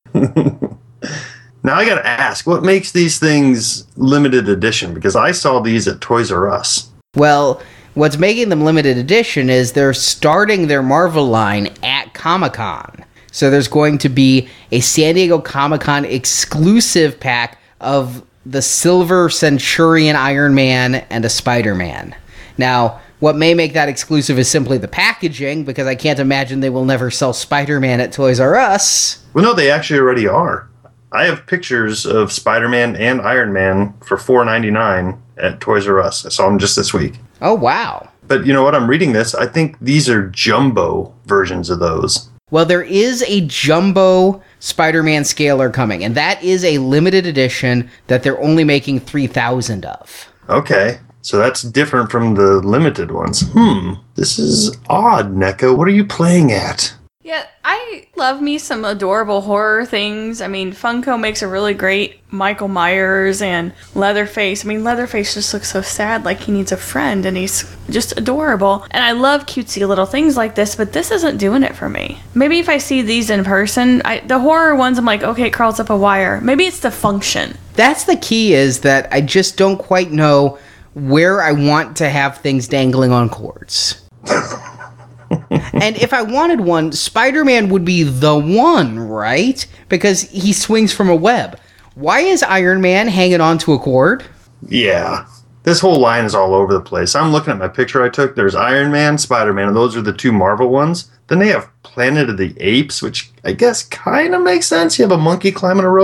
it. Now I gotta ask, what makes these things limited edition? Because I saw these at Toys R Us. Well, what's making them limited edition is they're starting their Marvel line at Comic-Con. So there's going to be a San Diego Comic-Con exclusive pack of the Silver Centurion Iron Man and a Spider-Man. Now, what may make that exclusive is simply the packaging, because I can't imagine they will never sell Spider-Man at Toys R Us. Well, no, they actually already are. I have pictures of Spider-Man and Iron Man for $4.99 at Toys R Us. I saw them just this week. Oh, wow. But you know what? I'm reading this. I think these are jumbo versions of those. Well, there is a jumbo Spider-Man scaler coming, and that is a limited edition that they're only making 3,000 of. Okay. So that's different from the limited ones. This is odd, NECA. What are you playing at? Yeah, I love me some adorable horror things. I mean, Funko makes a really great Michael Myers and Leatherface. I mean, Leatherface just looks so sad, like he needs a friend, and he's just adorable. And I love cutesy little things like this, but this isn't doing it for me. Maybe if I see these in person, the horror ones, I'm like, okay, it crawls up a wire. Maybe it's the function. That's the key, is that I just don't quite know where I want to have things dangling on cords. And if I wanted one, Spider-Man would be the one, right? Because he swings from a web. Why is Iron Man hanging onto a cord? Yeah. This whole line is all over the place. I'm looking at my picture I took. There's Iron Man, Spider-Man, and those are the 2 Marvel ones. Then they have Planet of the Apes, which I guess kind of makes sense. You have a monkey climbing a rope.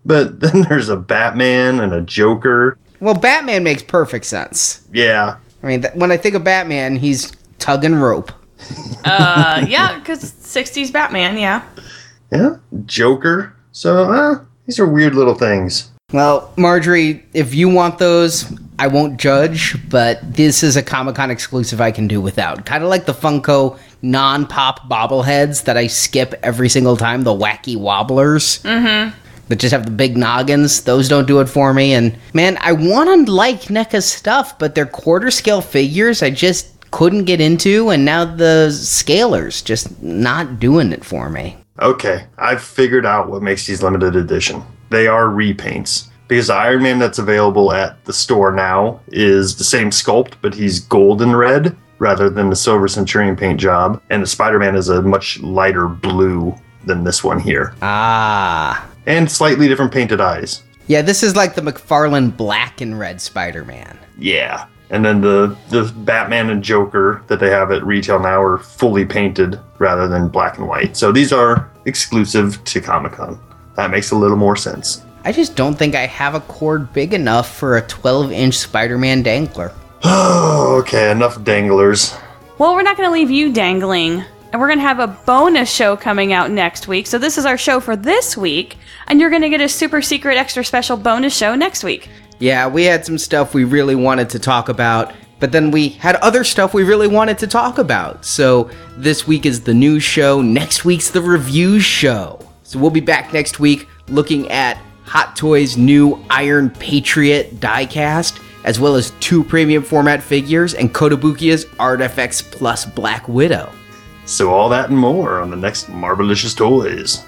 But then there's a Batman and a Joker. Well, Batman makes perfect sense. Yeah. I mean, when I think of Batman, he's tugging rope. Yeah, because 60s Batman, yeah. Yeah. Joker. So, these are weird little things. Well, Marjorie, if you want those, I won't judge, but this is a Comic-Con exclusive I can do without. Kind of like the Funko non-pop bobbleheads that I skip every single time, the wacky wobblers. Mm-hmm. That just have the big noggins. Those don't do it for me. And, man, I want to like NECA's stuff, but their quarter-scale figures I just couldn't get into, and now the scalers just not doing it for me. Okay, I've figured out what makes these limited edition. They are repaints. Because the Iron Man that's available at the store now is the same sculpt, but he's golden red rather than the Silver Centurion paint job. And the Spider-Man is a much lighter blue than this one here. Ah. And slightly different painted eyes. Yeah, this is like the McFarlane black and red Spider-Man. Yeah. And then the Batman and Joker that they have at retail now are fully painted rather than black and white. So these are exclusive to Comic-Con. That makes a little more sense. I just don't think I have a cord big enough for a 12-inch Spider-Man dangler. Oh, okay, enough danglers. Well, we're not going to leave you dangling. And we're going to have a bonus show coming out next week. So this is our show for this week. And you're going to get a super secret extra special bonus show next week. Yeah, we had some stuff we really wanted to talk about, but then we had other stuff we really wanted to talk about. So this week is the news show. Next week's the reviews show. So we'll be back next week looking at Hot Toys' new Iron Patriot diecast, as well as 2 premium format figures and Kotobukiya's Artifacts Plus Black Widow. So all that and more on the next Marvelicious Toys.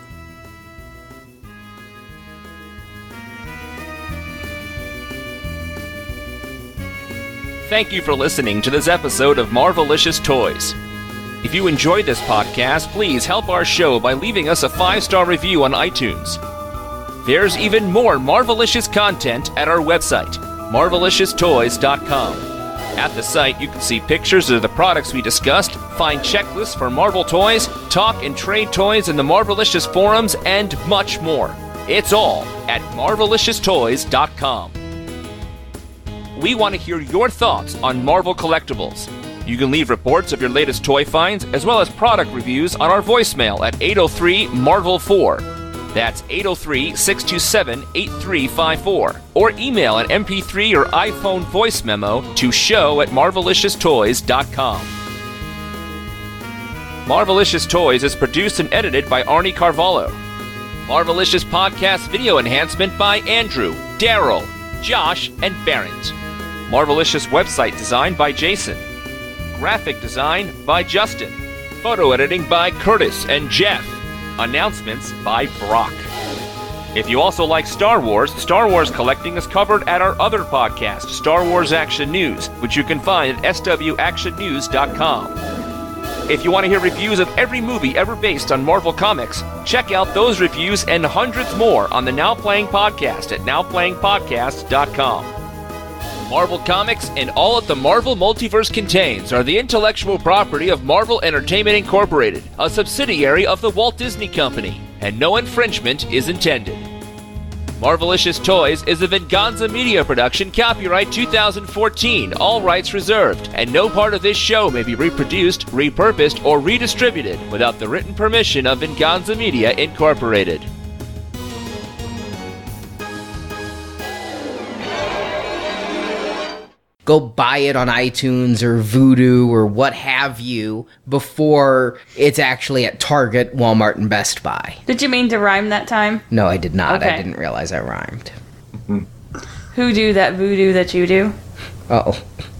Thank you for listening to this episode of Marvelicious Toys. If you enjoyed this podcast, please help our show by leaving us a 5-star review on iTunes. There's even more Marvelicious content at our website, marvelicioustoys.com. At the site, you can see pictures of the products we discussed, find checklists for Marvel toys, talk and trade toys in the Marvelicious forums, and much more. It's all at marvelicioustoys.com. We want to hear your thoughts on Marvel collectibles. You can leave reports of your latest toy finds as well as product reviews on our voicemail at 803-MARVEL4. That's 803-627-8354. Or email an MP3 or iPhone voice memo to show@marvelicioustoys.com. Marvelicious Toys is produced and edited by Arnie Carvalho. Marvelicious Podcast video enhancement by Andrew, Daryl, Josh, and Barrett. Marvelicious website design by Jason. Graphic design by Justin. Photo editing by Curtis and Jeff. Announcements by Brock. If you also like Star Wars collecting is covered at our other podcast, Star Wars Action News, which you can find at swactionnews.com. If you want to hear reviews of every movie ever based on Marvel Comics, check out those reviews and hundreds more on the Now Playing Podcast at nowplayingpodcast.com. Marvel Comics and all that the Marvel Multiverse contains are the intellectual property of Marvel Entertainment Incorporated, a subsidiary of the Walt Disney Company, and no infringement is intended. Marvelicious Toys is a Venganza Media production, copyright 2014, all rights reserved, and no part of this show may be reproduced, repurposed, or redistributed without the written permission of Venganza Media Incorporated. Go buy it on iTunes or Vudu or what have you before it's actually at Target, Walmart, and Best Buy. Did you mean to rhyme that time? No, I did not. Okay. I didn't realize I rhymed. Who do that voodoo that you do? Uh-oh.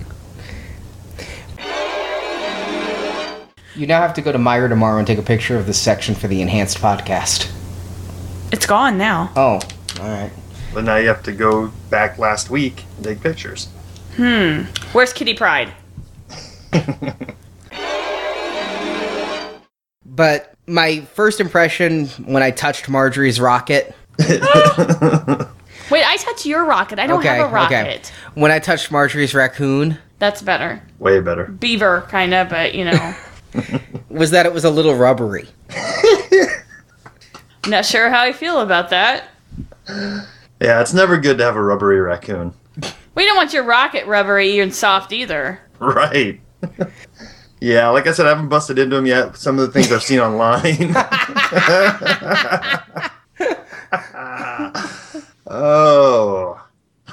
You now have to go to Meijer tomorrow and take a picture of the section for the enhanced podcast. It's gone now. Oh, alright. But now you have to go back last week and take pictures. Where's Kitty Pryde? But my first impression when I touched Marjorie's rocket... Wait, I touched your rocket. I don't have a rocket. When I touched Marjorie's raccoon... That's better. Way better. Beaver, kind of, but, you know. Was that it was a little rubbery. Not sure how I feel about that. Yeah, it's never good to have a rubbery raccoon. We don't want your rocket rubbery and soft either. Right. Yeah, like I said, I haven't busted into them yet. Some of the things I've seen online. Oh.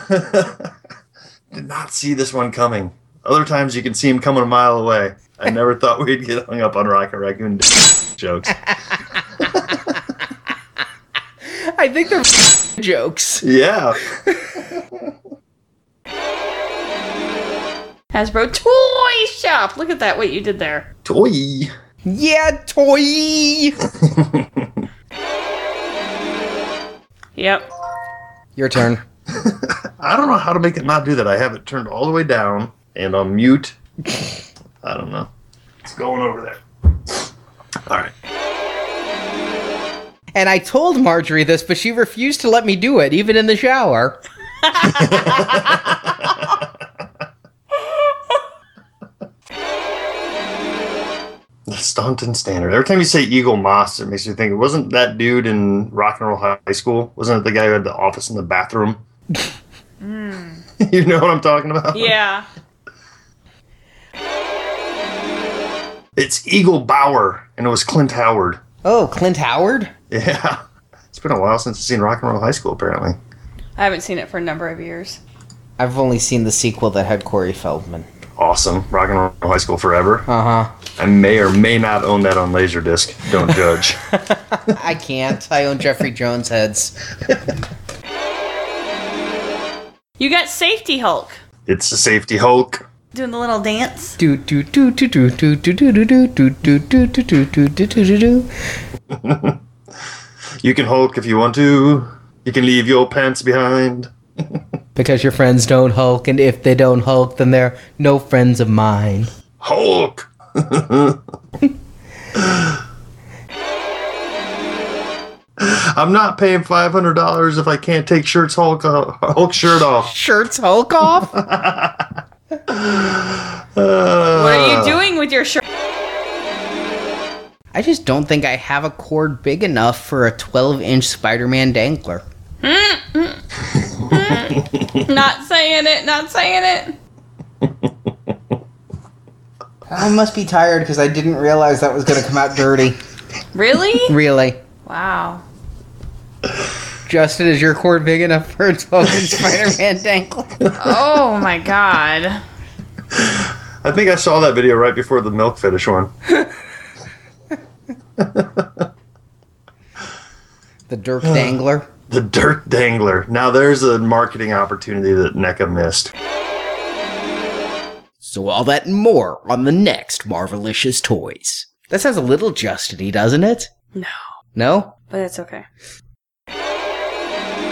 Did not see this one coming. Other times you can see him coming a mile away. I never thought we'd get hung up on Rocket Raccoon jokes. I think they're jokes. Yeah. Hasbro Toy Shop. Look at that. What you did there. Toy. Yeah, toy. Yep. Your turn. I don't know how to make it not do that. I have it turned all the way down and on mute. I don't know. It's going over there. All right. And I told Marjorie this, but she refused to let me do it, even in the shower. The Staunton Standard. Every time you say Eagle Moss, it makes me think, wasn't that dude in Rock and Roll High School? Wasn't it the guy who had the office in the bathroom? You know what I'm talking about? Yeah. It's Eagle Bauer, and it was Clint Howard. Oh, Clint Howard? Yeah. It's been a while since I've seen Rock and Roll High School, apparently. I haven't seen it for a number of years. I've only seen the sequel that had Corey Feldman. Awesome. Rock and Roll High School Forever. Uh-huh. I may or may not own that on Laserdisc. Don't judge. I can't. I own Jeffrey Jones heads. You got Safety Hulk. It's the Safety Hulk. Doing the little dance. Do do do do do do do do do do do do do do do do do do. You can Hulk if you want to. You can leave your pants behind. Because your friends don't Hulk, and if they don't Hulk, then they're no friends of mine. Hulk! I'm not paying $500 if I can't take Hulk shirt off. Shirts Hulk off? What are you doing with your shirt? I just don't think I have a cord big enough for a 12-inch Spider-Man dangler. Not saying it. Not saying it. I must be tired because I didn't realize that was going to come out dirty. Really? Really. Wow. Justin, is your cord big enough for a 12-inch Spider-Man dangler? Oh my god. I think I saw that video right before the milk fetish one. The Dirk Dangler? The Dirk Dangler. Now there's a marketing opportunity that NECA missed. So all that and more on the next Marvelicious Toys. That sounds a little Justin-y, doesn't it? No. No? But it's okay.